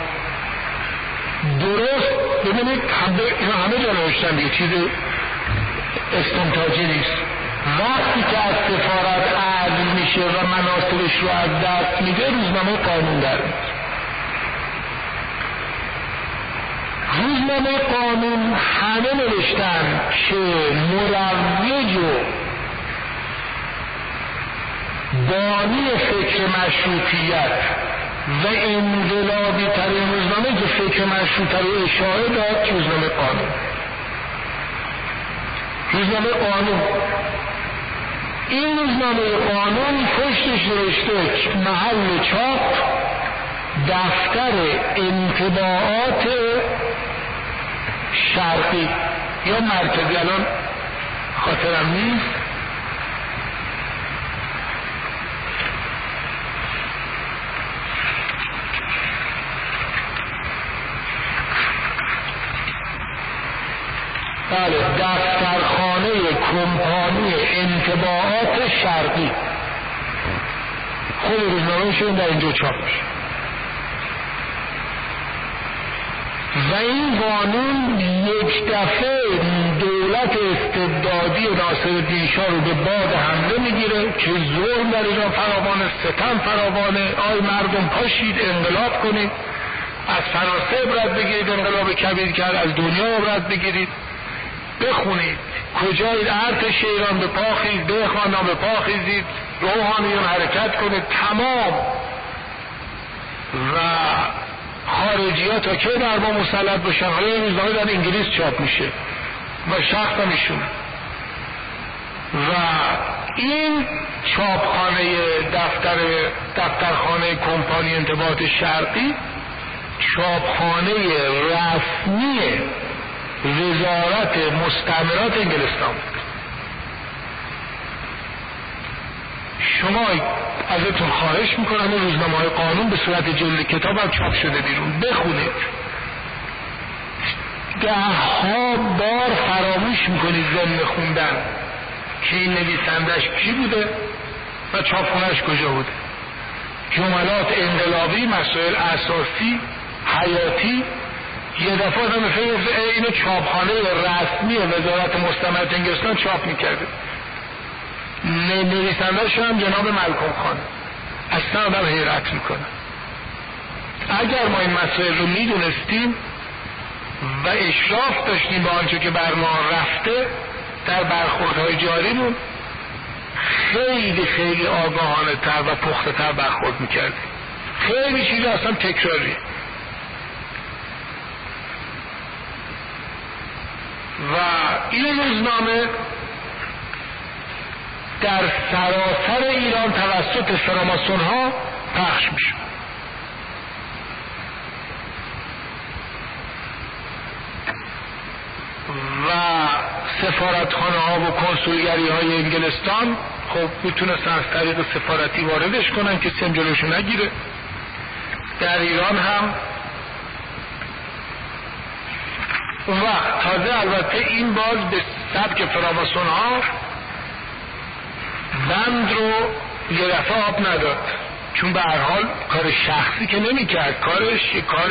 درست ببینید اینا همه جا نوشتن دیگه، چیز استنتاجی نیست. وقتی که از سفارت عزل میشه و مناصبش رو از دست میده، روزنامه قانون در میاد. روزنامه قانون همه نوشتن که مروج و بانی فکر مشروطیت و انقلابی ترین روزنامه که فکر مشروطه رو اشاره داد روزنامه قانون. روزنامه قانون این روزنامه قانون پشتش نوشته محل چاپ دفتر انطباعات شرقی یا مرکزی، الان خاطرم نیست. بله، دفترخانه کمپانی انطباعات شرقی. خود روزنامه شون در اینجا چاپ میشه و این قانون یک دفعه دولت استبدادی ناصرالدین شاه رو به باد حمله میگیره که ظلم در ایران فراوانه، ستم فراوانه، آی مردم پاشید انقلاب کنید، از فرانسه عبرت بگیرید، انقلاب کبیر کرد، از دنیا عبرت بگیرید، بخونید کجایید، ارتش ایران به پا خیز، بخوانا به پا خیزید، روحانیون حرکت کنید، تمام و خارجی ها تا که در ما مسلط بشن. حالا این روزنامه در انگلیس چاپ میشه و شخص هم ایشونه و این چاپخانه دفتر دفترخانه کمپانی انطباعات شرقی چاپخانه رسمی وزارت مستعمرات انگلستان بود. شما ازتون خواهش میکنم این روزنامه‌های قانون به صورت جلد کتاب هم چاپ شده بیرون بخونید. ده ها بار فراموش میکنید ضمن خوندن که این نویسندش کی بوده و چاپخونهش کجا بوده. جملات انقلابی، مسائل اساسی حیاتی، یه دفعه آدم فکر اینو چاپخانه رسمی وزارت مستعمرات انگلستان چاپ میکرده. نویسنده‌ش هم جناب مالکوم خان. اصلا آدم حیرت میکنه. اگر ما این مسائل رو میدونستیم و اشراف داشتیم به آنچه که بر ما رفته در برخوردهای جاریمون، خیلی خیلی آگاهانه تر و پخته تر برخورد میکردیم. خیلی چیز اصلا تکراری و این روزنامه در سراسر ایران توسط فراماسون ها پخش میشه و سفارتخانه ها و کنسولگری های انگلستان خب میتونستن از طریق سفارتی واردش کنن که کسی جلوشو نگیره. در ایران هم اون وقت تازه البته این باز به سبک فراماسون ها بند رو یه دفعه آب نداد، چون به هر حال کار شخصی که نمی کرد، کارش یه کار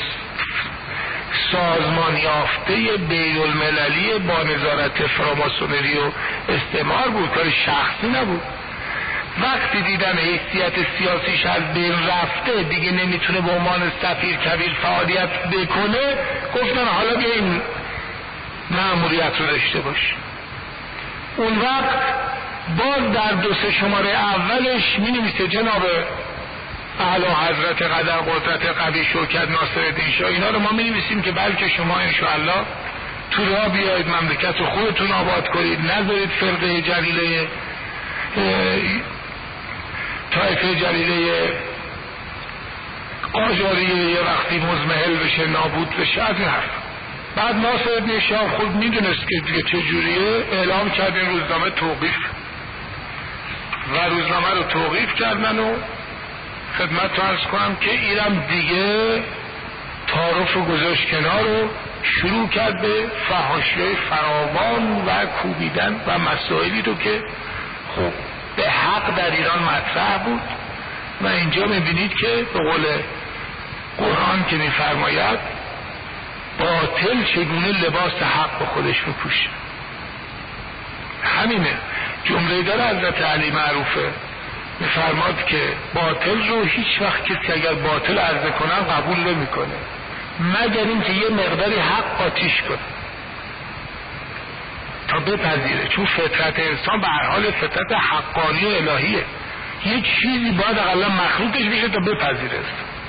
سازمان یافته بین المللی با نظارت فراماسونری و استعمار بود، کار شخصی نبود. وقتی دیدن حیثیت سیاسیش از بین رفته، دیگه نمیتونه به عنوان سفیر کبیر فعالیت بکنه، گفتن حالا بیا این مأموریت رو داشته باش. اون وقت باز در دو سه شماره اولش می نویسه جناب اعلی حضرت قدر قدرت قوی شوکت ناصرالدین شاه، اینا رو ما می نویسیم که بلکه شما انشاءالله تو راه بیایید، مملکت رو خودتون آباد کنید، نذارید فرقه جلیله طایفه جلیله قاجاریه یه وقتی مزمحل بشه، نابود بشه، از این حرف. بعد ناصرالدین شاه خود میدونست که دیگه چجوریه، اعلام کرد این روزنامه توقیف و روزنامه رو توقیف کردن و خدمت رو عرض کنم که ایران دیگه تعارف رو گذاشت کنار و شروع کرد به فحاشی‌های فراوان و کوبیدن و مسائلی رو که خب به حق در ایران مطرح بود. و اینجا میبینید که به قول قرآن که میفرماید باطل چگونه لباس حق به خودش میپوشه. همینه جمله داره حضرت علی معروفه، میفرماد که باطل رو هیچ وقت کسی اگر باطل عرضه کنن قبول نمیکنه مگر اینکه یه مقداری حق آتیش کنه تا بپذیره، چون فطرت انسان به هر حال فطرت حقانی و الهیه، یه چیزی باید اقلا مخلوطش بشه تا بپذیره.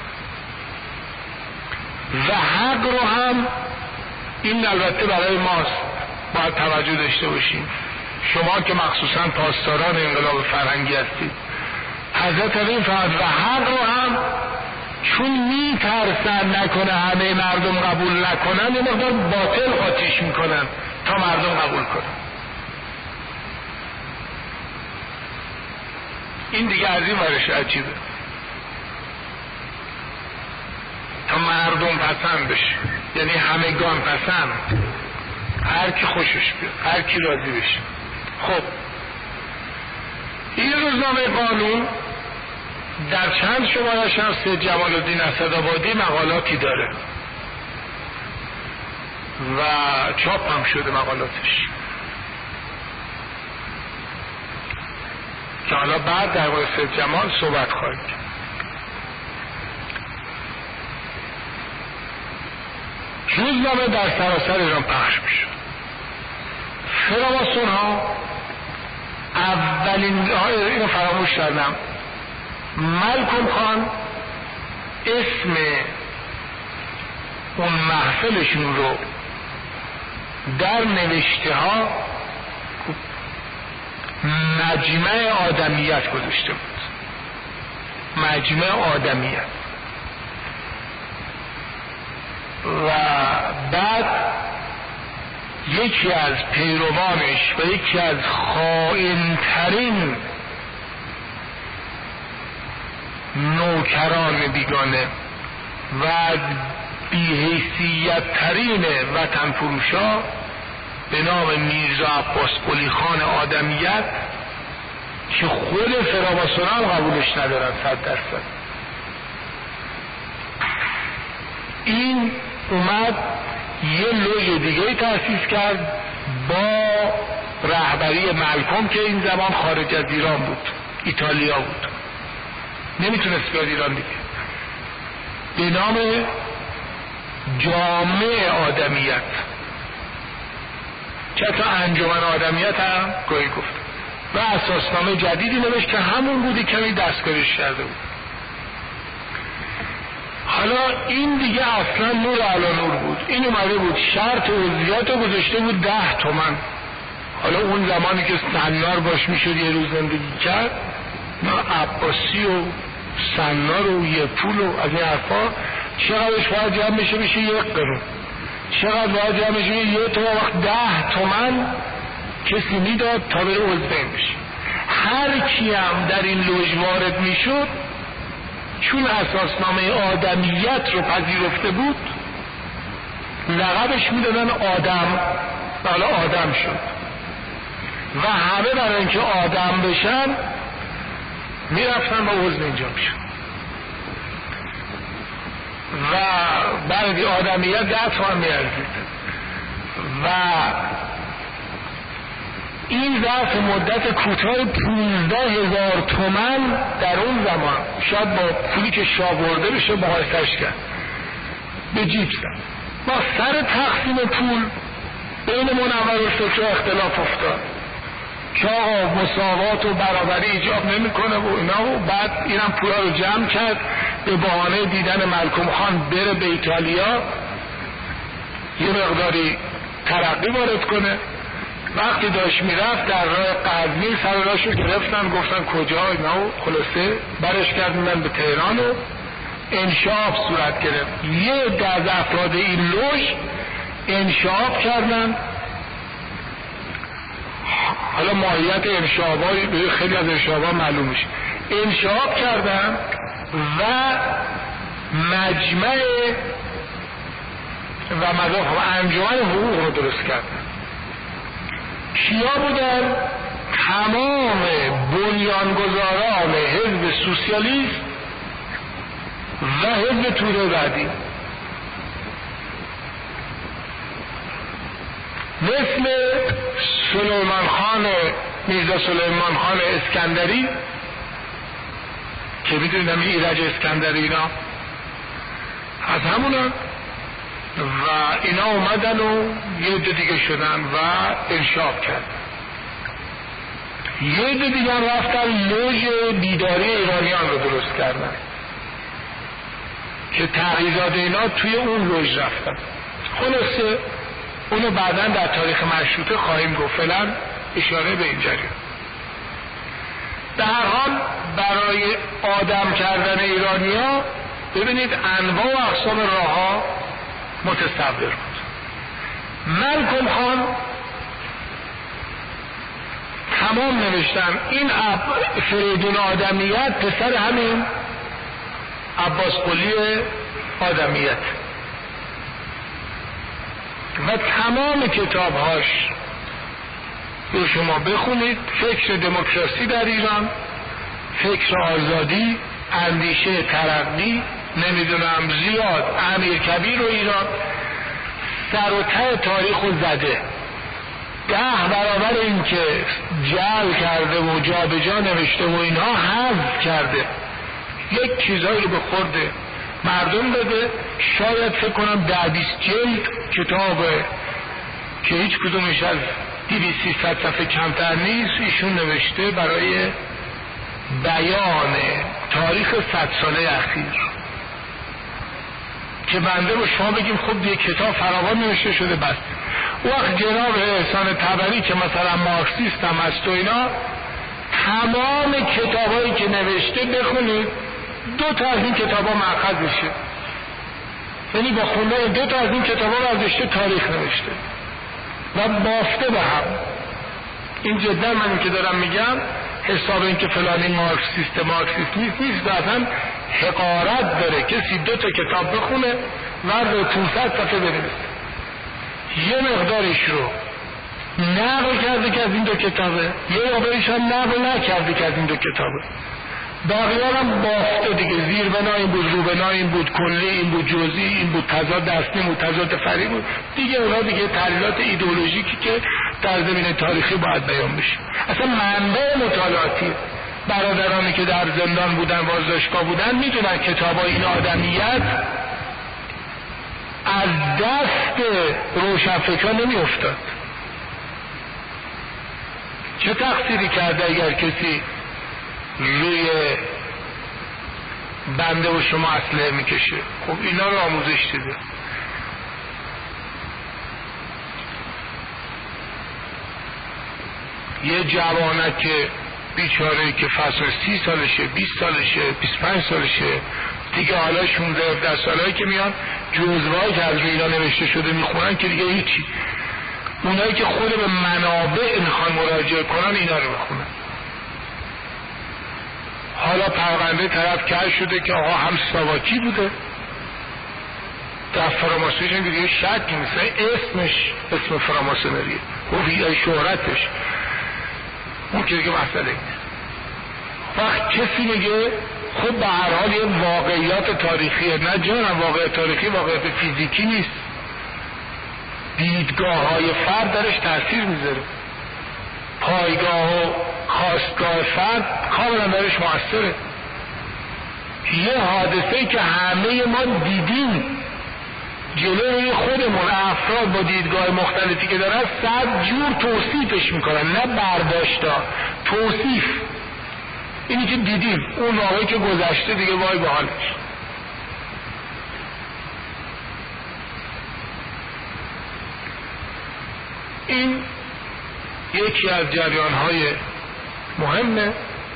و حق رو هم این البته برای ماست باید توجه داشته باشیم. شما که مخصوصا پاسداران انقلاب فرهنگی هستید، حضرت این فرد و حق رو هم چون میترسن نکنه همه مردم قبول نکنن، یه مقدار باطل آتیش میکنن تا مردم قبول کنن. این دیگه از این ورش عجیبه، تا مردم پسند بشه، یعنی همگان پسند، هر کی خوشش بیاد، هر کی راضی بشه. خب این روزنامه قانون در چند شماره‌اش هم سید جمال الدین اسدآبادی مقالاتی داره و چاپ هم شده مقالاتش که حالا بعد در مورد سید جمال صحبت خواهیم. روزنامه در سراسر ایران پخش میشه. فراماسون ها اولین اینو فراموش کردم، ملکم خان اسم اون محفلشون رو در نوشته ها مجمع آدمیت گذاشته بود. مجمع آدمیت. و بعد یکی از پیروانش و یکی از خائن‌ترین نوکران بیگانه و بی‌حیثیت ترین وطن فروشا به نام میرزا عباس قلی خان آدمیت که خود فراماسونان قبولش ندارن صد درصد، این اومد یه لوژ دیگه تأسیس کرد با رهبری ملکم که این زمان خارج از ایران بود، ایتالیا بود، نمیتونست بیاد ایران دیگه، به نام جامعه آدمیت که تا انجمن آدمیت هم گاهی گفت و اساسنامه جدیدی نوشت که همون بودی کمی دستکاریش کرده بود. حالا این دیگه اصلا نور علی نور بود. این اومده بود شرط عضویت رو گذاشته بود ده تومن. حالا اون زمانی که سنار باش میشد یه روز زندگی کرد، نه عباسی و سنار و یه پول و از این حرفا چقدرش باید جمع بشه بشه یک قرون. چقدر باید جمع جوی یه تومن، وقت ده تومن کسی میداد تا بره عضوین بشه. هر کیم در این لوژ وارد میشد چون اساسنامه آدمیت رو پذیرفته بود لقبش میدادن آدم، حالا آدم شد و همه برای اینکه آدم بشن میرفتن با عضو اینجا میشن و برای آدمیت ده تومن میارزید و این ظرف مدت کوتاه پونزده هزار تومن در اون زمان شاید با پولی که شاه برده بشه مقایسه‌اش کرد به جیب زد. با سر تقسیم پول بین منورالفکر اختلاف افتاد که آقا مساوات و برابری ایجاب نمیکنه و اینا و بعد اینم پولا رو جمع کرد به بهانه دیدن ملکم خان بره به ایتالیا یه مقداری ترقی وارد کنه. وقتی داشت میرفت در راه قزوین سر راهش رو گرفتن گفتن کجا اینا و خلاصه برش کردن به تهران و انشاف صورت گرفت. یه عده از افراد این لوژ انشاف کردن. حالا ماهیت انشابای خیلی از انشابا معلوم میشه. انشاب کردن و مجمع و مذاق و انجمن حقوق رو درست کردن. کیا بودن؟ تمام بنیانگذاران حزب سوسیالیست و حزب توده بعدی، مثل سلیمان خان میرزا سلیمان خان اسکندری که میدونیم ایرج اسکندری اینا از همونن و اینا اومدن و یه عده دیگه شدن و انشاب کردن. یه عده دیگه رفتن لوژ بیداری ایرانیان رو درست کردن که تغییرات اینا توی اون لوژ رفتن. خلاصه اونو بعداً در تاریخ مشروطه خواهیم گفت، فعلا اشاره به این جریان. در هر حال برای آدم کردن ایرانیا ببینید انواع و اقسام راه‌ها متصور بود. ملکم خان تمام نوشتن این فریدون آدمیت پسر همین عباس قلی آدمیت و تمام کتابهاش رو شما بخونید. فکر دموکراسی در ایران، فکر آزادی، اندیشه ترقی، نمیدونم زیاد، امیر کبیر و ایران، سر و ته تاریخ و زده. ده برابر این که جعل کرده و جا به جا نوشته و اینها حذف کرده، یک چیزایی رو به خورد مردم داده. شاید فکر کنم ده بیست جلد کتابه که هیچ کدومش از دویست سیصد صفحه کمتر نیست ایشون نوشته برای بیان تاریخ صد ساله اخیر که بنده با شما بگیم خب یک کتاب فراوان نوشته شده. بس وقت جناب احسان طبری که مثلا مارکسیست هم هست و اینا، تمام کتابایی که نوشته بخونید دو تا از این کتابا مأخذ میشه، یعنی با خوندن دو تا از این کتابا ورزشته تاریخ نوشته و بافته به هم. این جدا من که دارم میگم حساب این که فلانی مارکسیست مارکسیست نیست نیست، اصلا حقارت داره کسی دو تا کتاب بخونه ورد پانصد صفحه بنویسه، یه مقدارش رو نقل کرده که از این دو کتابه، یه مقدارش هم نقل نکرده که از این دو کتابه، بقیه هم بافته دیگه. زیر بنا این بود، رو بنا این بود، کلی این بود، جزئی این بود، تضاد اصلی بود، تضاد فرعی بود دیگه. اونا دیگه تحلیلات ایدئولوژیکی که در زمینه تاریخی باید بیان بشه. اصلا منبع مطالعاتی برادرانی که در زندان بودن، بازداشتگاه بودن، میدونن کتابای این آدمیت از دست روشنفکران نمی افتاد. چه تقصیری کرده اگر کسی روی بنده و شما اسلحه میکشه؟ خب اینا رو آموزش دیده. یه جوانک بیچاره که فصل سی سالشه، بیست سالشه، بیست پنج سالشه، دیگه حالا شانزده هفده سالایی که میان جزوهایی که از اینا نوشته شده میخونن که دیگه هیچی. اونایی که خود به منابع میخوان مراجعه کنن اینا رو میخونن. حالا پرونده طرف کش شده که آقا هم ساواکی بوده، در فراماسونیش هم دیگه شک نیست، اسمش اسم فراماسونریه، هویت شهرتش، اون که دیگه مسئله نیست. وقت کسی میگه خب به هر حال یه واقعیات تاریخیه، نه جانم، واقعیت تاریخی واقعیت فیزیکی نیست، دیدگاه های فرد درش تاثیر میذاره، پایگاه و خواستگاه فرد کاملا درش موثره. یه حادثه‌ای که همه ما دیدیم جلوی خودمون، افراد با دیدگاه مختلفی که دارن صد جور توصیفش میکنن، نه برداشتا، توصیف. اینی که دیدیم، اون واقعی که گذشته دیگه وای به حالش. این یکی از جریان‌های مهم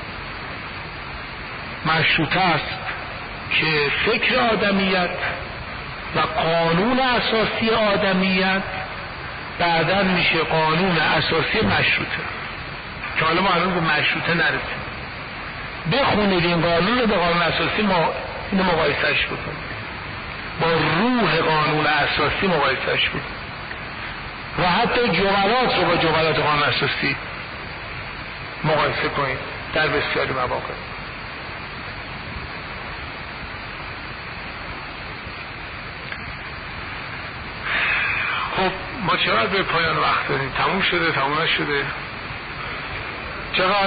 مشروطه است که فکر آدمیت و قانون اساسی آدمیت بعداً میشه قانون اساسی مشروطه، که حالا ما هنوز به مشروطه نرسیم. بخونید این قانون رو به قانون اساسی ما اینو مقایسهش بکنید، با روح قانون اساسی مقایسهش بکنید و حتی جملات رو با جملات قانون اساسی مقایسه کنید در بسیاری مواقع. خب ما چقدر به پایان وقت داریم؟ تموم شده؟ تموم نشده؟ چقدر؟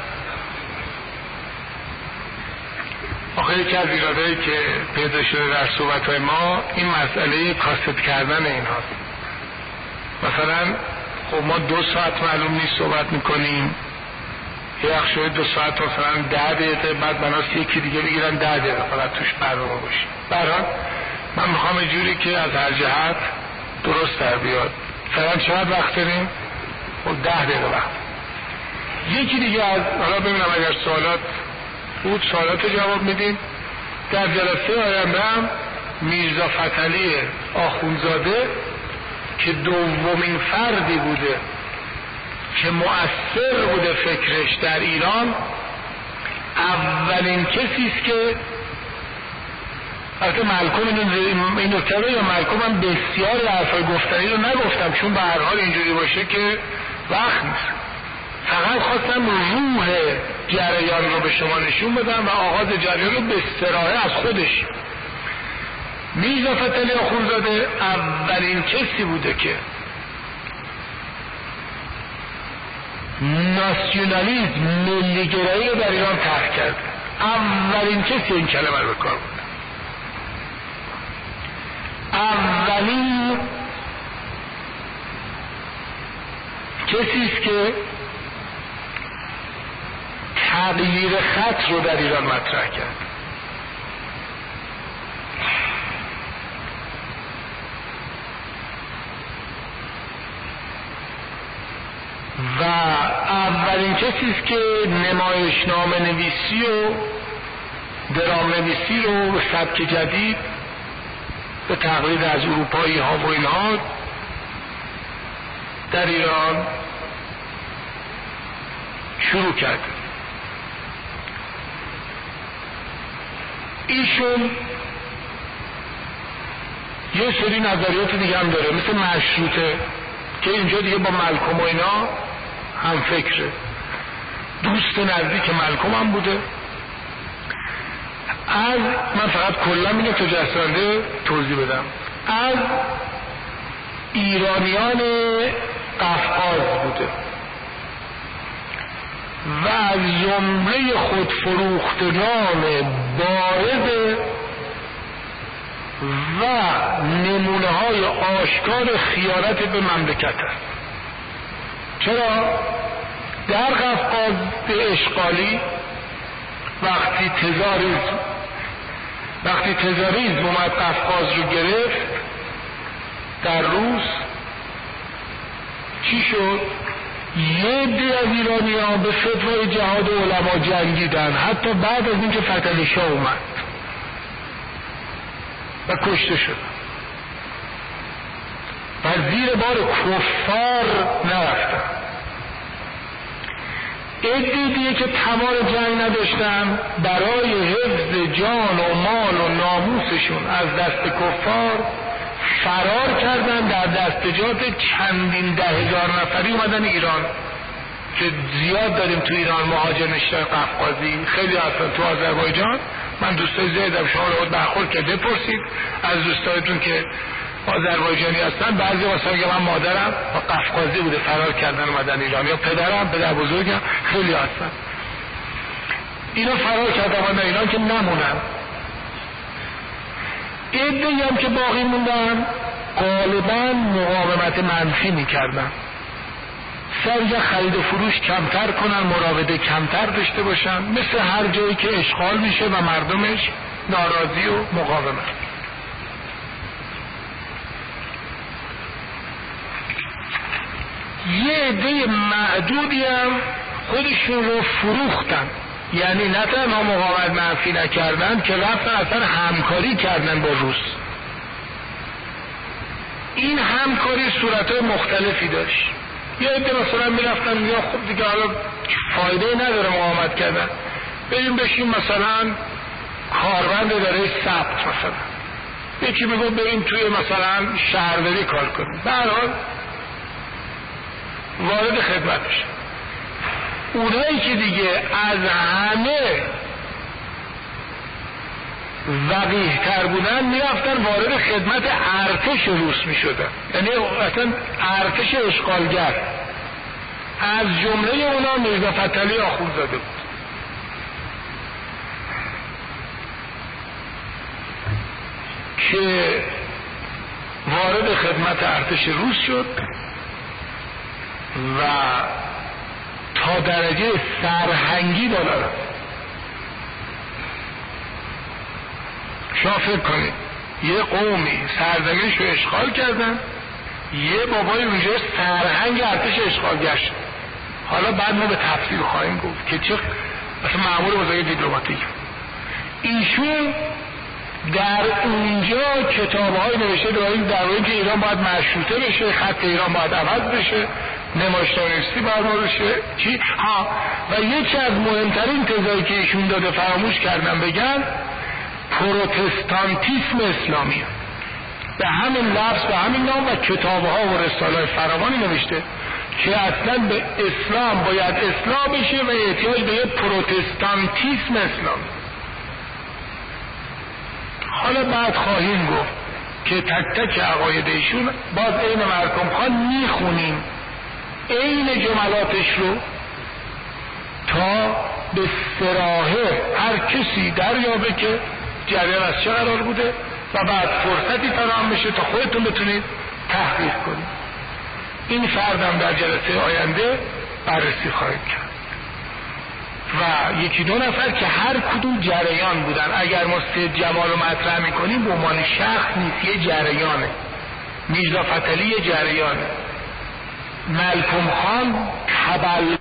آخه یکی از ایرادایی که پیدا شده در صحبت‌های ما این مسئله کاست کردن این هاست. مثلا خب ما دو ساعت معلوم نیست صحبت میکنیم، یه وقت شده دو ساعت مثلا ده دقیقه، بعد بناس یکی دیگه بگیرن ده دقیقه فقط توش برنامه باشه. برحال من میخوام یه جوری که از هر جهت درست در بیاد. فعلا چقدر وقت داریم؟ خب ده دقیقه وقت. یکی دیگه از حالا ببینم اگر سوالات بود سوالات جواب میدیم. در جلسه آینده هم میرزا فتحعلی آخوندزاده که دومین فردی بوده که مؤثر بوده فکرش در ایران، اولین کسی است که البته ملکم این نکته یا ملکم هم بسیاری حرفای گفتنی رو نگفتم چون به هر حال اینجوری باشه که وقت نیست، فقط خواستم روح جریان رو به شما نشون بدم و آغاز جریان رو به استراحه از خودش. میرزا فتحعلی آخوندزاده اولین کسی بوده که ناسیونالیسم، ملیگرایی رو در ایران طرح کرده. اولین کسی این کلمه رو به کار برده. اولین کسی است که تغییر خط رو در ایران مطرح کرد. و اولین کسی است که نمایشنامه نویسی و درام نویسی رو به سبک جدید به تقلید از اروپایی ها و اینها در ایران شروع کرد. ایشون یه سری نظریات دیگه هم داره مثل مشروطه که اینجا دیگه با ملکم و اینا هم فکره، دوست نزدیک ملکم هم بوده. از من فقط کلا اینو تجسمنده توضیح بدم، از ایرانیان قفقاز بوده و از جمله خودفروختگان بارز و نمونه های آشکار خیانت به مملکت است. چرا؟ در قفقاز به اشغالی وقتی تزاریسم وقتی تزاریسم اومد قفقاز رو گرفت در روس، چی شد؟ یه عده از ایرانی ها به فتوای جهاد علما جنگیدن حتی بعد از اینکه فتحعلی شاه اومد. و کشته شد و زیر بار کفار نرفتن. عده‌ای دیگه که تمام جنگ نداشتن برای حفظ جان و مال و ناموسشون از دست کفار فرار کردن، در دستجات چندین ده هزار نفری اومدن ایران که زیاد داریم تو ایران مهاجر نشین قفقازی، خیلی هستن تو آذربایجان. من دوستای زیادم شما رو برخورد کرده بپرسید از دوستایتون که آذربایجانی هستن، بعضی واسه که من مادرم و قفقازی بوده فرار کردن اومدن ایران، یا پدرم پدر بزرگم خیلی هستن اینا فرار کردن اومدن ایران که نمونن. عده‌ای هم که باقی موندن غالبا مقاومت منفی میکردن، سریع خرید و فروش کمتر کنن، مراوده کمتر داشته باشن، مثل هر جایی که اشغال میشه و مردمش ناراضی و مقاومت. یه عده معدودی هم خودشون رو فروختن، یعنی نه تنها مقاومت منفی نکردن که رفتن اصلا همکاری کردن با روس. این همکاری صورتهای مختلفی داشت. یه عده مثلا میرفتن یا خب دیگه حالا فایده نداره مقاومت کردن، بریم بشیم مثلا کاربند اداره ثبت، مثلا یکی میگو بریم توی مثلا شهرداری کار کنیم، به هر حال وارد خدمت بشه. اونایی که دیگه از همه وقیح تر بودن میرفتن وارد خدمت ارتش روس میشدن، یعنی اصلا ارتش اشغالگر. از جمله اونا میرزا فتحعلی آخوندزاده بود که وارد خدمت ارتش روس شد و تا درجه سرهنگی بالا رفت. شما فکر کنید یه قومی سرزمینش رو اشغال کردن، یه بابای اونجا سرهنگ ارتش اشغالگر شد. حالا بعد ما به تفصیل خواهیم گفت که چه مثلا مأمور وزارت دیپلماتیک ایشون در اونجا کتاب‌های نوشته داریم در مورد که ایران باید مشروطه بشه، خط ایران باید عوض بشه، نمایشنامه‌نویسی باید بشه چی ها. و یکی از مهمترین تزایی که ایشون داده فراموش کردن بگن پروتستانتیسم اسلامی، به همین لفظ به همین نام و کتاب‌ها و رساله‌های فراوانی نوشته که اصلا به اسلام باید اصلاح بشه و احتیاج به یه پروتستانتیسم اسلامی. حالا بعد خواهیم گفت که تک تک عقاید ایشون باز عین مرحوم خان میخونیم عین جملاتش رو تا به صراحه هر کسی دریابه که جریان از چه قرار بوده و بعد فرصتی فراهم بشه تا خودتون بتونید تحقیق کنید. این فردم در جلسه آینده بررسی خواهیم کرد و یکی دو نفر که هر کدوم جریان بودن. اگر ما سید جمال رو مطرح میکنیم به عنوان شخص نیست، یه جریانه. میرزا فتحعلی یه جریانه، ملکم خان تبل